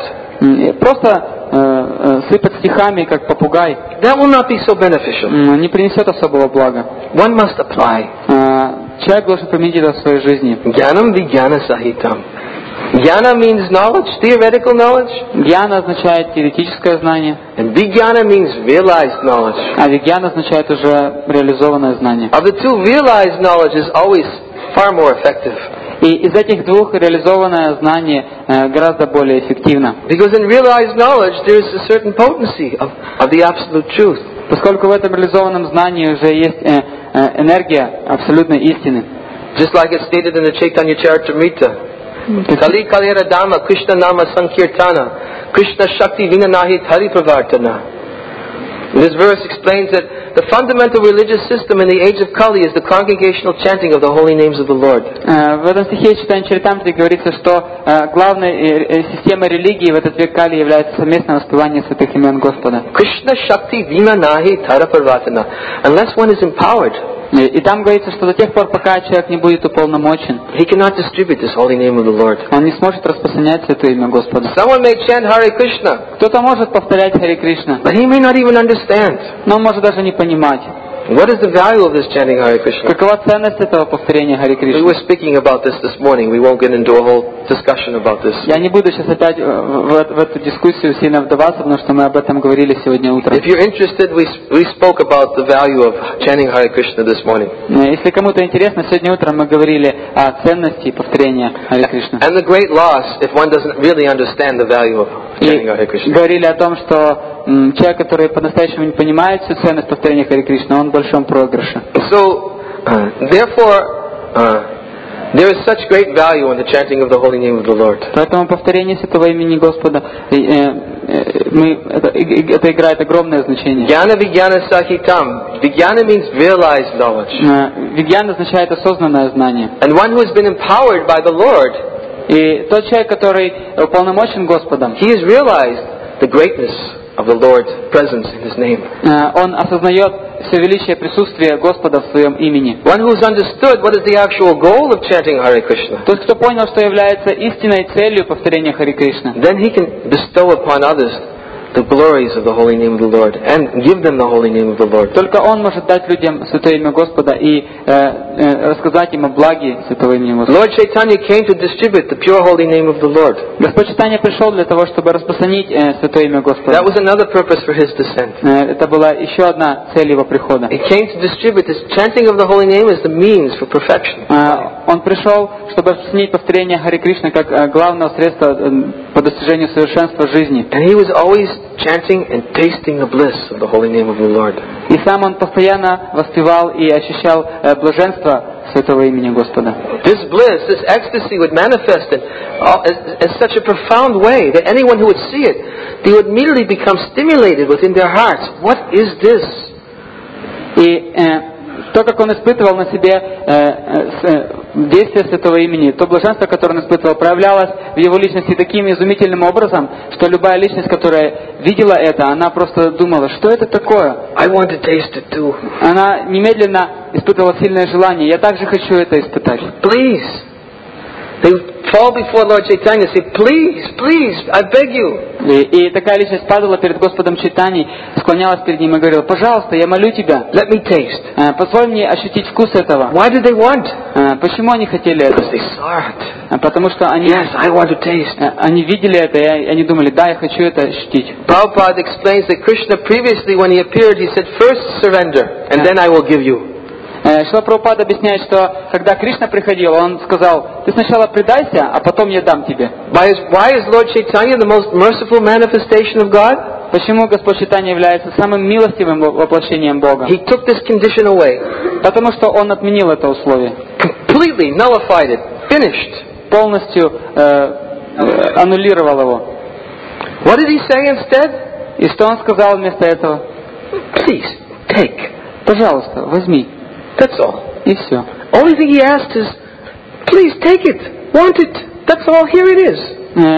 Просто сыпать стихами, как попугай, That will not be so beneficial. не принесет особого блага. One must apply. Человек должен применить это в своей жизни. Jnanam vijnana sahitam. Jnana means knowledge, theoretical knowledge. Гьяна означает теоретическое знание, And vijnana means realized knowledge. а вигьяна означает уже реализованное знание. Of the two, realized knowledge is always far more effective. И из этих двух реализованное знание гораздо более эффективно. Because in realized knowledge there is a certain potency of the absolute truth. Поскольку в этом реализованном знании уже есть энергия абсолютной истины. Just like it's stated in the Chaitanya Charitamrita. Kali Kalera Dhamma Krishna Nama Sankirtana Krishna Shakti Vinanahi Hari Pravartana. This verse explains that the fundamental religious system in the age of Kali is the congregational chanting of the holy names of the Lord. В этом стихе Чайтанья Чаритамрите говорится, что главной системой религии в этот век Кали является совместное воспевание святых имен Господа. Krishna Shakti Vinanahi Hari Pravartana. Unless one is empowered, И там говорится, что до тех пор, пока человек не будет уполномочен, he cannot distribute this holy name of the Lord. он не сможет распространять святое имя Господа. Someone may chant Hare Krishna, Кто-то может повторять Харе Кришна, but he may not even understand. но он может даже не понимать, What is the value of this chanting Hare Krishna? какова ценность этого повторения Харе We Кришны. were speaking about this morning. We won't get into a whole discussion about this. Я не буду сейчас опять в эту дискуссию сильно вдаваться, потому что мы об этом говорили сегодня утром. If you're interested, we spoke about the value of chanting Hare Krishna this morning. Если кому-то интересно, сегодня утром мы говорили о ценности повторения Харе Кришны. And the great loss if one doesn't really understand the value of chanting Hare И Krishna. говорили о том, что человек, который по-настоящему не понимает всю ценность повторения Харе Кришны, он в большом проигрыше. So, therefore, There is such great value in the chanting of the holy name of the Lord. Поэтому повторение святого имени Господа это играет огромное значение. Jnana Vijnana Sahitam. Vijnana means realized knowledge. Вигьян означает осознанное знание. And one who has been empowered by the Lord, И тот человек, который уполномочен Господом, he has realized the greatness of the Lord's presence in His name. он осознает все величие присутствия Господа в своем имени. One who has understood what is the actual goal of chanting Hare Krishna. Тот, кто понял, что является истинной целью повторения Харе Кришна, Then he can bestow upon others the glories of the holy name of the Lord and give them the holy name of the Lord. только он может дать людям святое имя Господа и рассказать им о благе святого имени Господа. Lord Chaitanya came to distribute the pure holy name of the Lord. Господь Чайтанья пришел для того, чтобы распространить святое имя Господа. That was another purpose for His descent. Это была еще одна цель его прихода. He came to distribute this chanting of the holy name as the means for perfection. Он пришел, чтобы распространить повторение Харе Кришны как главного средства по достижению совершенства жизни. And he was always chanting and tasting the bliss of the holy name of the Lord. И сам он постоянно воспевал и ощущал блаженство святого имени Господа. This bliss, this ecstasy would manifest in such a profound way that anyone who would see it, they would immediately become stimulated within their hearts. What is this? И то, как он испытывал на себе действие святого имени, то блаженство, которое он испытывал, проявлялось в его личности таким изумительным образом, что любая личность, которая видела это, она просто думала, что это такое. I want to taste it too. Она немедленно испытывала сильное желание. Я также хочу это испытать. Please. They fall before Lord Chaitanya and say, please, please, I beg you. И такая личность падала перед Господом Чайтаньей, склонялась перед ним и говорила: пожалуйста, я молю тебя, Let me taste. позволь мне ощутить вкус этого. Why did they want? Почему они хотели это? Because they saw it. Потому что они, Yes, I want to taste. они видели это, и они думали: да, я хочу это ощутить. Prabhupada explains that Krishna previously, when he appeared, he said, first surrender, and then I will give you. Шрила Прабхупада объясняет, что когда Кришна приходил, он сказал: ты сначала предайся, а потом я дам тебе. Why is Lord Chaitanya the most merciful manifestation of God? Почему Господь Чайтанья является самым милостивым воплощением Бога? He took this condition away. Потому что Он отменил это условие. Completely nullified it. Finished. Полностью аннулировал его. What did he say instead? И что Он сказал вместо этого? Please, take. Пожалуйста, возьми. That's all. И все. Only thing he asked is, please take it. Want it. That's all. Here it is.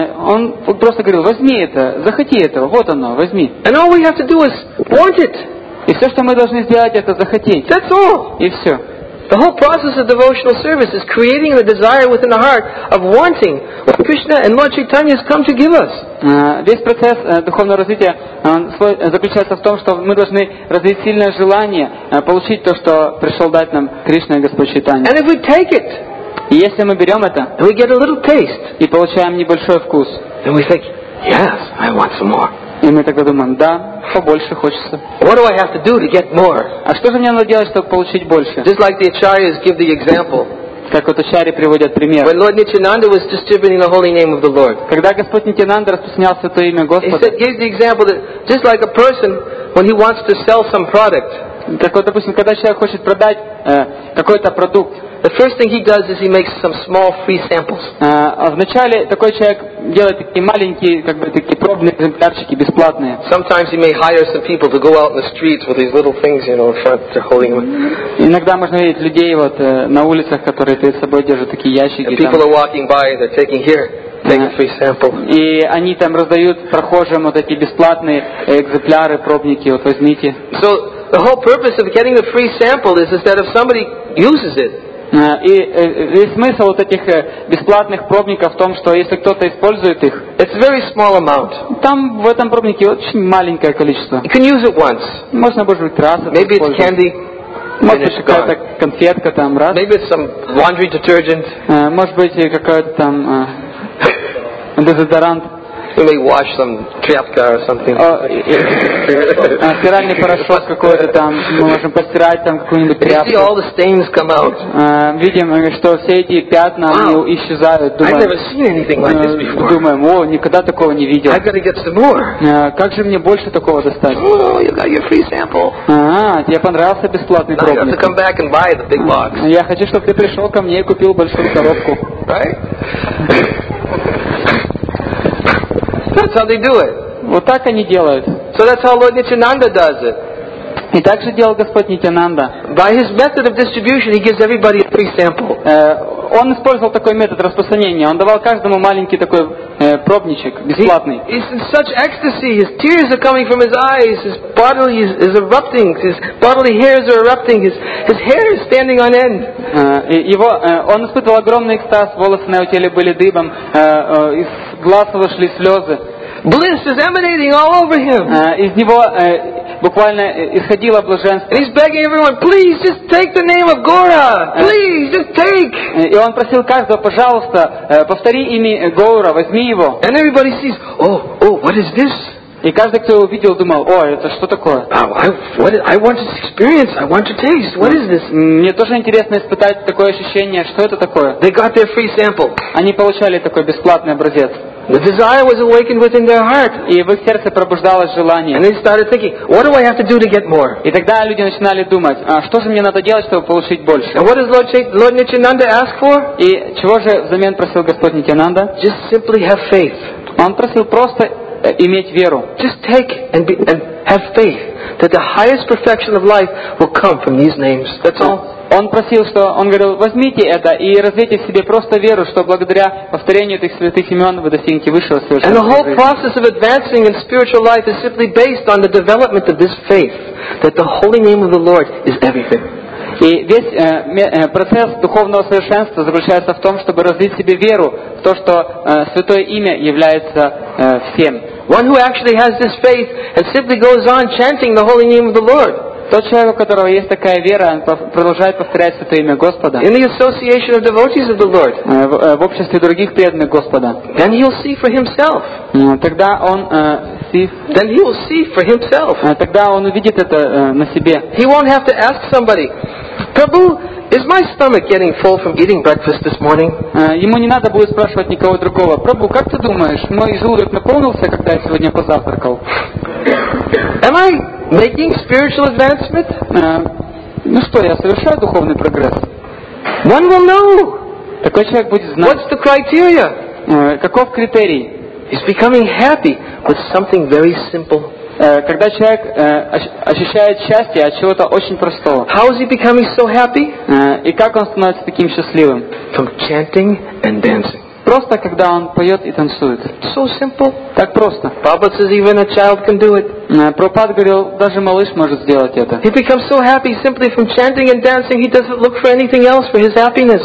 Он просто говорил: возьми это, захоти этого, вот оно, возьми. And all we have to do is want it. И все, что мы должны сделать, это захотеть. That's all. И все. The whole process of devotional service is creating the desire within the heart of wanting what Krishna and Lord Chaitanya has come to give us. Весь процесс духовного развития заключается в том, что мы должны развить сильное желание получить то, что пришел дать нам Кришна и Господь Чайтанья. And if we take it, И если мы берем это and we get a little taste, и получаем небольшой вкус, then we think, yes, I want some more. и мы тогда думаем: да, побольше хочется. What do I have to do to get more? А что же мне надо делать, чтобы получить больше? Just like the Acharyas give the example. Как вот Ачарьи приводят пример. When Lord Nityananda was distributing the holy name of the Lord, Когда Господь Нитянанда распространял святое имя he Господа, gave the example that just like a person, when he wants to sell some product, так вот, допустим, когда человек хочет продать какой-то продукт, the first thing he does is he makes some small free samples. вначале такой человек делает такие маленькие, как бы такие пробные экземплярчики, бесплатные. Sometimes he may hire some people to go out in the streets with these little things, in front, they're holding them. Иногда можно видеть людей вот на улицах, которые перед собой держат такие ящики. And people are walking by, they're taking here, take a free sample. И они там раздают прохожим вот эти бесплатные экземпляры, пробники, вот возьмите. So the whole purpose of getting the free sample is that if somebody uses it, И весь смысл вот этих бесплатных пробников в том, что если кто-то использует их, it's a very small amount. там в этом пробнике очень маленькое количество. You can use it once. Можно, может быть, раз это Maybe it's использовать. candy, Может and быть, it's какая-то gone. конфетка там, раз. Maybe it's some laundry detergent. Может быть, какой-то там дезодорант. We may wash some тряпка or something. Стиральный порошок какой-то там, мы можем постирать там какую-нибудь You see тряпку. all the stains come out. Видим, что все эти пятна они исчезают. I've never seen anything like this before. Думаем, никогда такого не видел. I've got to get some more. Как же мне больше такого достать? Oh, you got your free sample. Тебе понравился бесплатный Now you have to пробник? come back and buy the big box. Я хочу, чтобы ты пришел ко мне и купил большую коробку. Right? That's how they do it. Вот так они делают. So that's how Lord Nityananda does it. И так же делал Господь Нитянанда. By his method of distribution, he gives everybody a free sample. Он использовал такой метод распространения. Он давал каждому маленький такой пробничек, бесплатный. He's in such ecstasy. His tears are coming from his eyes. His bodily is erupting. His bodily hairs are erupting. His hair is standing on end. Он испытывал огромный экстаз. Волосы на его теле были дыбом. Из глаз его шли слезы. Bliss is emanating all over him. Из него буквально исходило блаженство. And he's begging everyone, please just take the name of Gora. Please just take. И он просил каждого, пожалуйста, повтори имя Гаура, возьми его. And everybody sees, oh, what is this? И каждый, кто его увидел, думал, это что такое? I want to experience, I want to taste. What is this? Мне тоже интересно испытать такое ощущение, что это такое. They got their free sample. Они получали такой бесплатный образец. The desire was awakened within their heart. И в их сердце пробуждалось желание. And they started thinking, what do I have to do to get more? И тогда люди начинали думать, что же мне надо делать, чтобы получить больше? And what does Lord Nityananda ask for? И чего же взамен просил Господь Нитянанда? Just simply have faith. Он просил просто иметь веру. Just take and have faith that the highest perfection of life will come from these names. That's all. Он просил, он говорил, возьмите это и развейте в себе просто веру, что благодаря повторению этих святых имен вы достигнете высшего And the whole совершенства. process of advancing in spiritual life is simply based on the development of this faith, that the holy name of the Lord is everything. И весь процесс духовного совершенства заключается в том, чтобы развить в себе веру в то, что святое имя является всем. One who actually has this faith and simply goes on chanting the holy name of the Lord. Тот человек, у которого есть такая вера, он продолжает повторять святое имя Господа In the association of devotees of the Lord, в обществе других преданных Господа. then he'll see for himself. Тогда он Then he will see for himself. тогда он увидит это на себе. He won't have to ask somebody, Prabhu, is my stomach getting full from eating breakfast this morning? Ему не надо будет спрашивать никого другого. Прабху, как ты думаешь, мой желудок наполнился, когда я сегодня позавтракал? Am I making spiritual advancement? Ну что, я совершаю духовный прогресс. One will know. Такой человек будет знать. What's the criteria? Каков критерий? He's becoming happy with something very simple. Когда человек ощущает счастье от чего-то очень простого. How is he becoming so happy? И как он становится таким счастливым? From chanting and dancing. Просто когда он поет и танцует. So simple. Так просто. Prabhupada says even a child can do it. Прабхупад говорил, даже малыш может сделать это. He becomes so happy simply from chanting and dancing, he doesn't look for anything else for his happiness.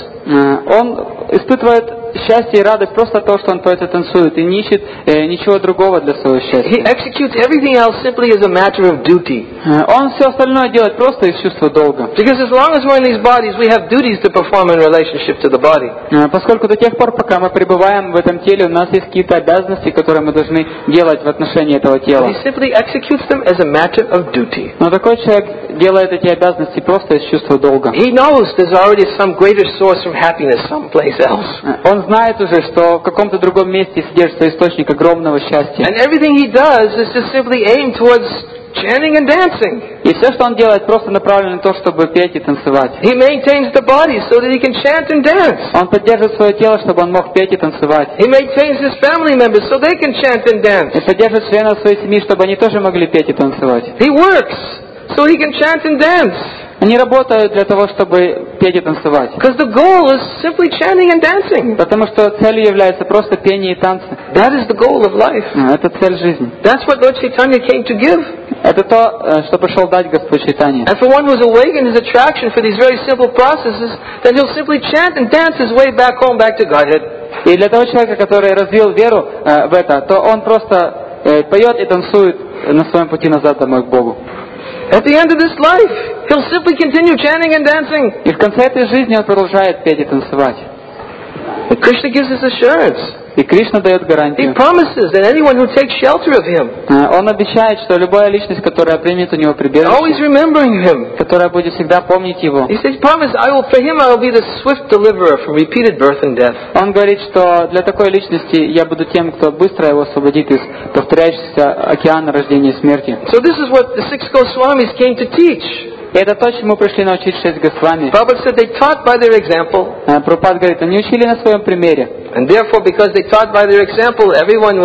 Он испытывает счастье и радость просто от того, что он поет и танцует, и не ищет ничего другого для своего He счастья. executes everything else simply as a matter of duty. Он все остальное делает просто из чувства долга. Because as long as we're in these bodies, we have duties to perform in relationship to the body. Поскольку до тех пор, пока мы пребываем в этом теле, у нас есть какие-то обязанности, которые мы должны делать в отношении этого тела. He simply executes them as a matter of duty. Но такой человек делает эти обязанности просто из чувства долга. He knows there's already some greater source from happiness someplace else. Он знает уже, что в каком-то другом месте содержится источник огромного счастья. And everything he does is just simply aimed towards chanting and dancing. И все, что он делает, просто направлено на то, чтобы петь и танцевать. He maintains the body so that he can chant and dance. Он поддерживает свое тело, чтобы он мог петь и танцевать. He maintains his family members so they can chant and dance. И поддерживает членов своей семьи, чтобы они тоже могли петь и танцевать. He works so he can chant and dance. Они работают для того, чтобы петь и танцевать. Because the goal is simply chanting and dancing. Потому что целью является просто пение и танцы. That is the goal of life. Это цель жизни. That's what Lord Chaitanya came to give. Это то, что пришел дать Господь Чайтанья. And for one who's awakened his attraction for these very simple processes, then he'll simply chant and dance his way back home, back to Godhead. И для того человека, который развил веру в это, то он просто поет и танцует на своем пути назад домой к Богу. At the end of this life, he'll simply continue chanting and dancing. И в конце этой жизни он продолжает петь и танцевать. And Krishna gives us assurance. И Кришна дает He гарантию. promises that anyone who takes shelter of him, Он обещает, что любая личность, которая примет у него always прибежище, remembering him, которая будет всегда помнить его, he says, promise, for him I will be the swift deliverer from repeated birth and death. он говорит, что для такой личности я буду тем, кто быстро его освободит из повторяющегося океана рождения и смерти. So this is what the 6 Goswamis came to teach. И это то, чему пришли научить 6 Госвами. Prabhupada said they taught by their example, Прабхупад говорит, они учили на своем примере. and therefore because they taught by their example, everyone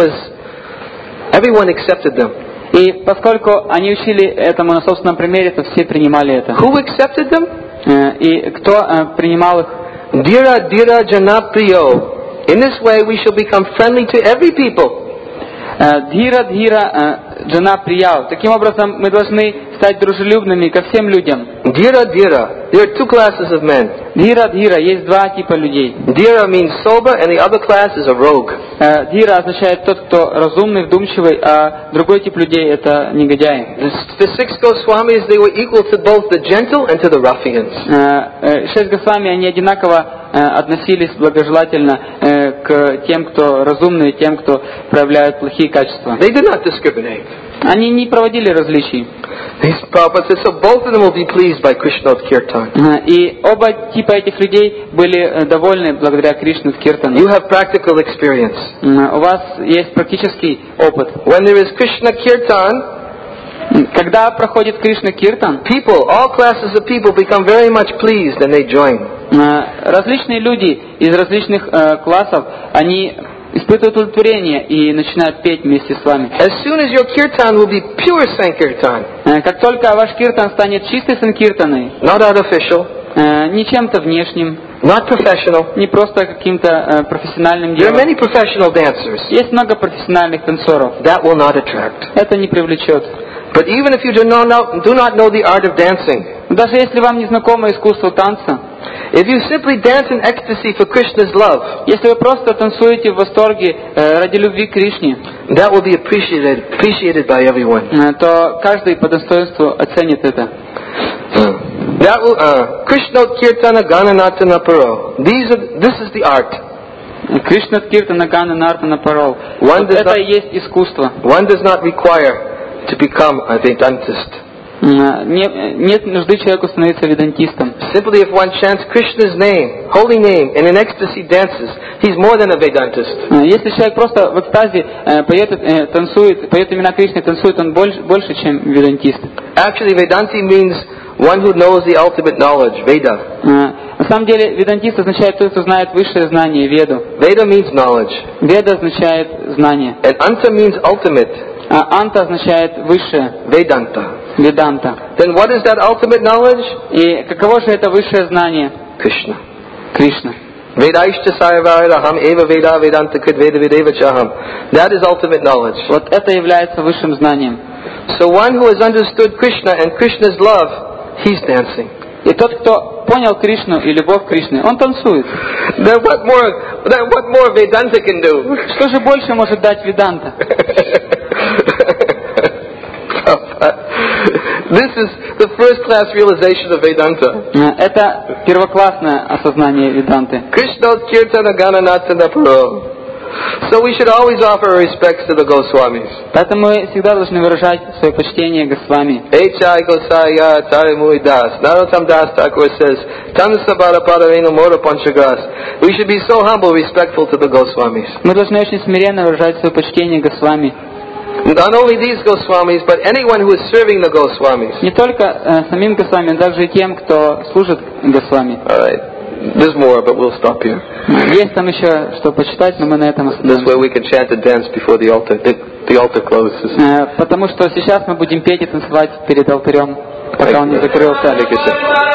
accepted them. И поскольку они учили этому на собственном примере, то все принимали это. Who accepted them? И кто принимал их? Dhira dhira janapriyo. In this way we shall become friendly to every people. Dhira dhira джана приял. Таким образом, мы должны стать дружелюбными ко всем людям. Dhira dhira. There are 2 classes of men. Dhira dhira. Есть 2 типа людей. Dhira means sober, and the other class is a rogue. Dhira означает тот, кто разумный, вдумчивый, а другой тип людей это негодяи. The 6 Goswamis, they were equal to both the gentle and to the ruffians. 6 Госвами, они одинаково относились благожелательно к тем, кто разумный, и тем, кто проявляет плохие качества. They did not discriminate. Они не проводили различий. Prabhupada says, so both of them will be pleased by Krishna's kirtan. И оба типа этих людей были довольны благодаря Кришне в киртану. You have practical experience. У вас есть практический опыт. When there is Krishna kirtan, когда проходит Кришна киртан, people, all classes of people become very much pleased and they join. Различные люди из различных классов, они испытывают удовлетворение и начинают петь вместе с вами. As soon as your kirtan will be pure sankirtan, как только ваш киртан станет чистой санкиртаной, not artificial, не чем-то внешним, not professional. не просто каким-то профессиональным There are делом. many professional dancers. Есть много профессиональных танцоров. That will not attract. Это не привлечет. But even if you do not know the art of dancing, Даже если вам не знакомо искусство танца, if you simply dance in ecstasy for Krishna's love, если вы просто танцуете в восторге ради любви к Кришне, that will be appreciated by everyone. то каждый по достоинству оценит это. That will Krishna kirtana gananatana paro. This is the art. Кришна киртана гана нартана парол. Это и есть искусство. One does not require to become a Vedantist. Нет нужды человеку становиться ведантистом. Simply if one chants Krishna's name, holy name, and in ecstasy dances, he's more than a Vedantist. Если человек просто в экстазе поет имена Кришны, танцует, он больше, чем ведантист. Actually, Vedanti means one who knows the ultimate knowledge, Veda. На самом деле, ведантист означает тот, кто знает высшее знание, веду. Veda means knowledge. Веда означает знание. And Anta means ultimate. А анта означает высшее. Vedanta. Веданта. Then what is that ultimate knowledge? И каково же это высшее знание? Krishna. Кришна. Vedaishta sarvaraham eva veda vedanta krid veda vedeva chaham. That is ultimate knowledge. Вот это является высшим знанием. So one who has understood Krishna and Krishna's love, he's dancing. И тот, кто понял Кришну и любовь к Кришне, он танцует. Then what more Vedanta can do? Что же больше может дать Веданта? This is the first class realization of Vedanta. Это первоклассное осознание Веданты. Krishna kirtana gananatana paro. So we should always offer our respects to the Goswamis. Поэтому мы всегда должны выражать свое почтение Госвами. H.I. Gosaya Tarimui Das. Narottam Das Thakur says, Tansabara Padareno Mora Panchagras. We should be so humble, respectful to the Goswamis. Мы должны очень смиренно выражать свое почтение Госвами. Not only these Goswamis, but anyone who is serving the Goswamis. Не только самим Госвами, но также и тем, кто служит Госвами. All right. There's more, but we'll stop here. Есть там еще что почитать, но мы на этом This way остановимся. we can chant and dance before the altar. The altar closes. Потому что сейчас мы будем петь и танцевать перед алтарем, пока он не закрылся.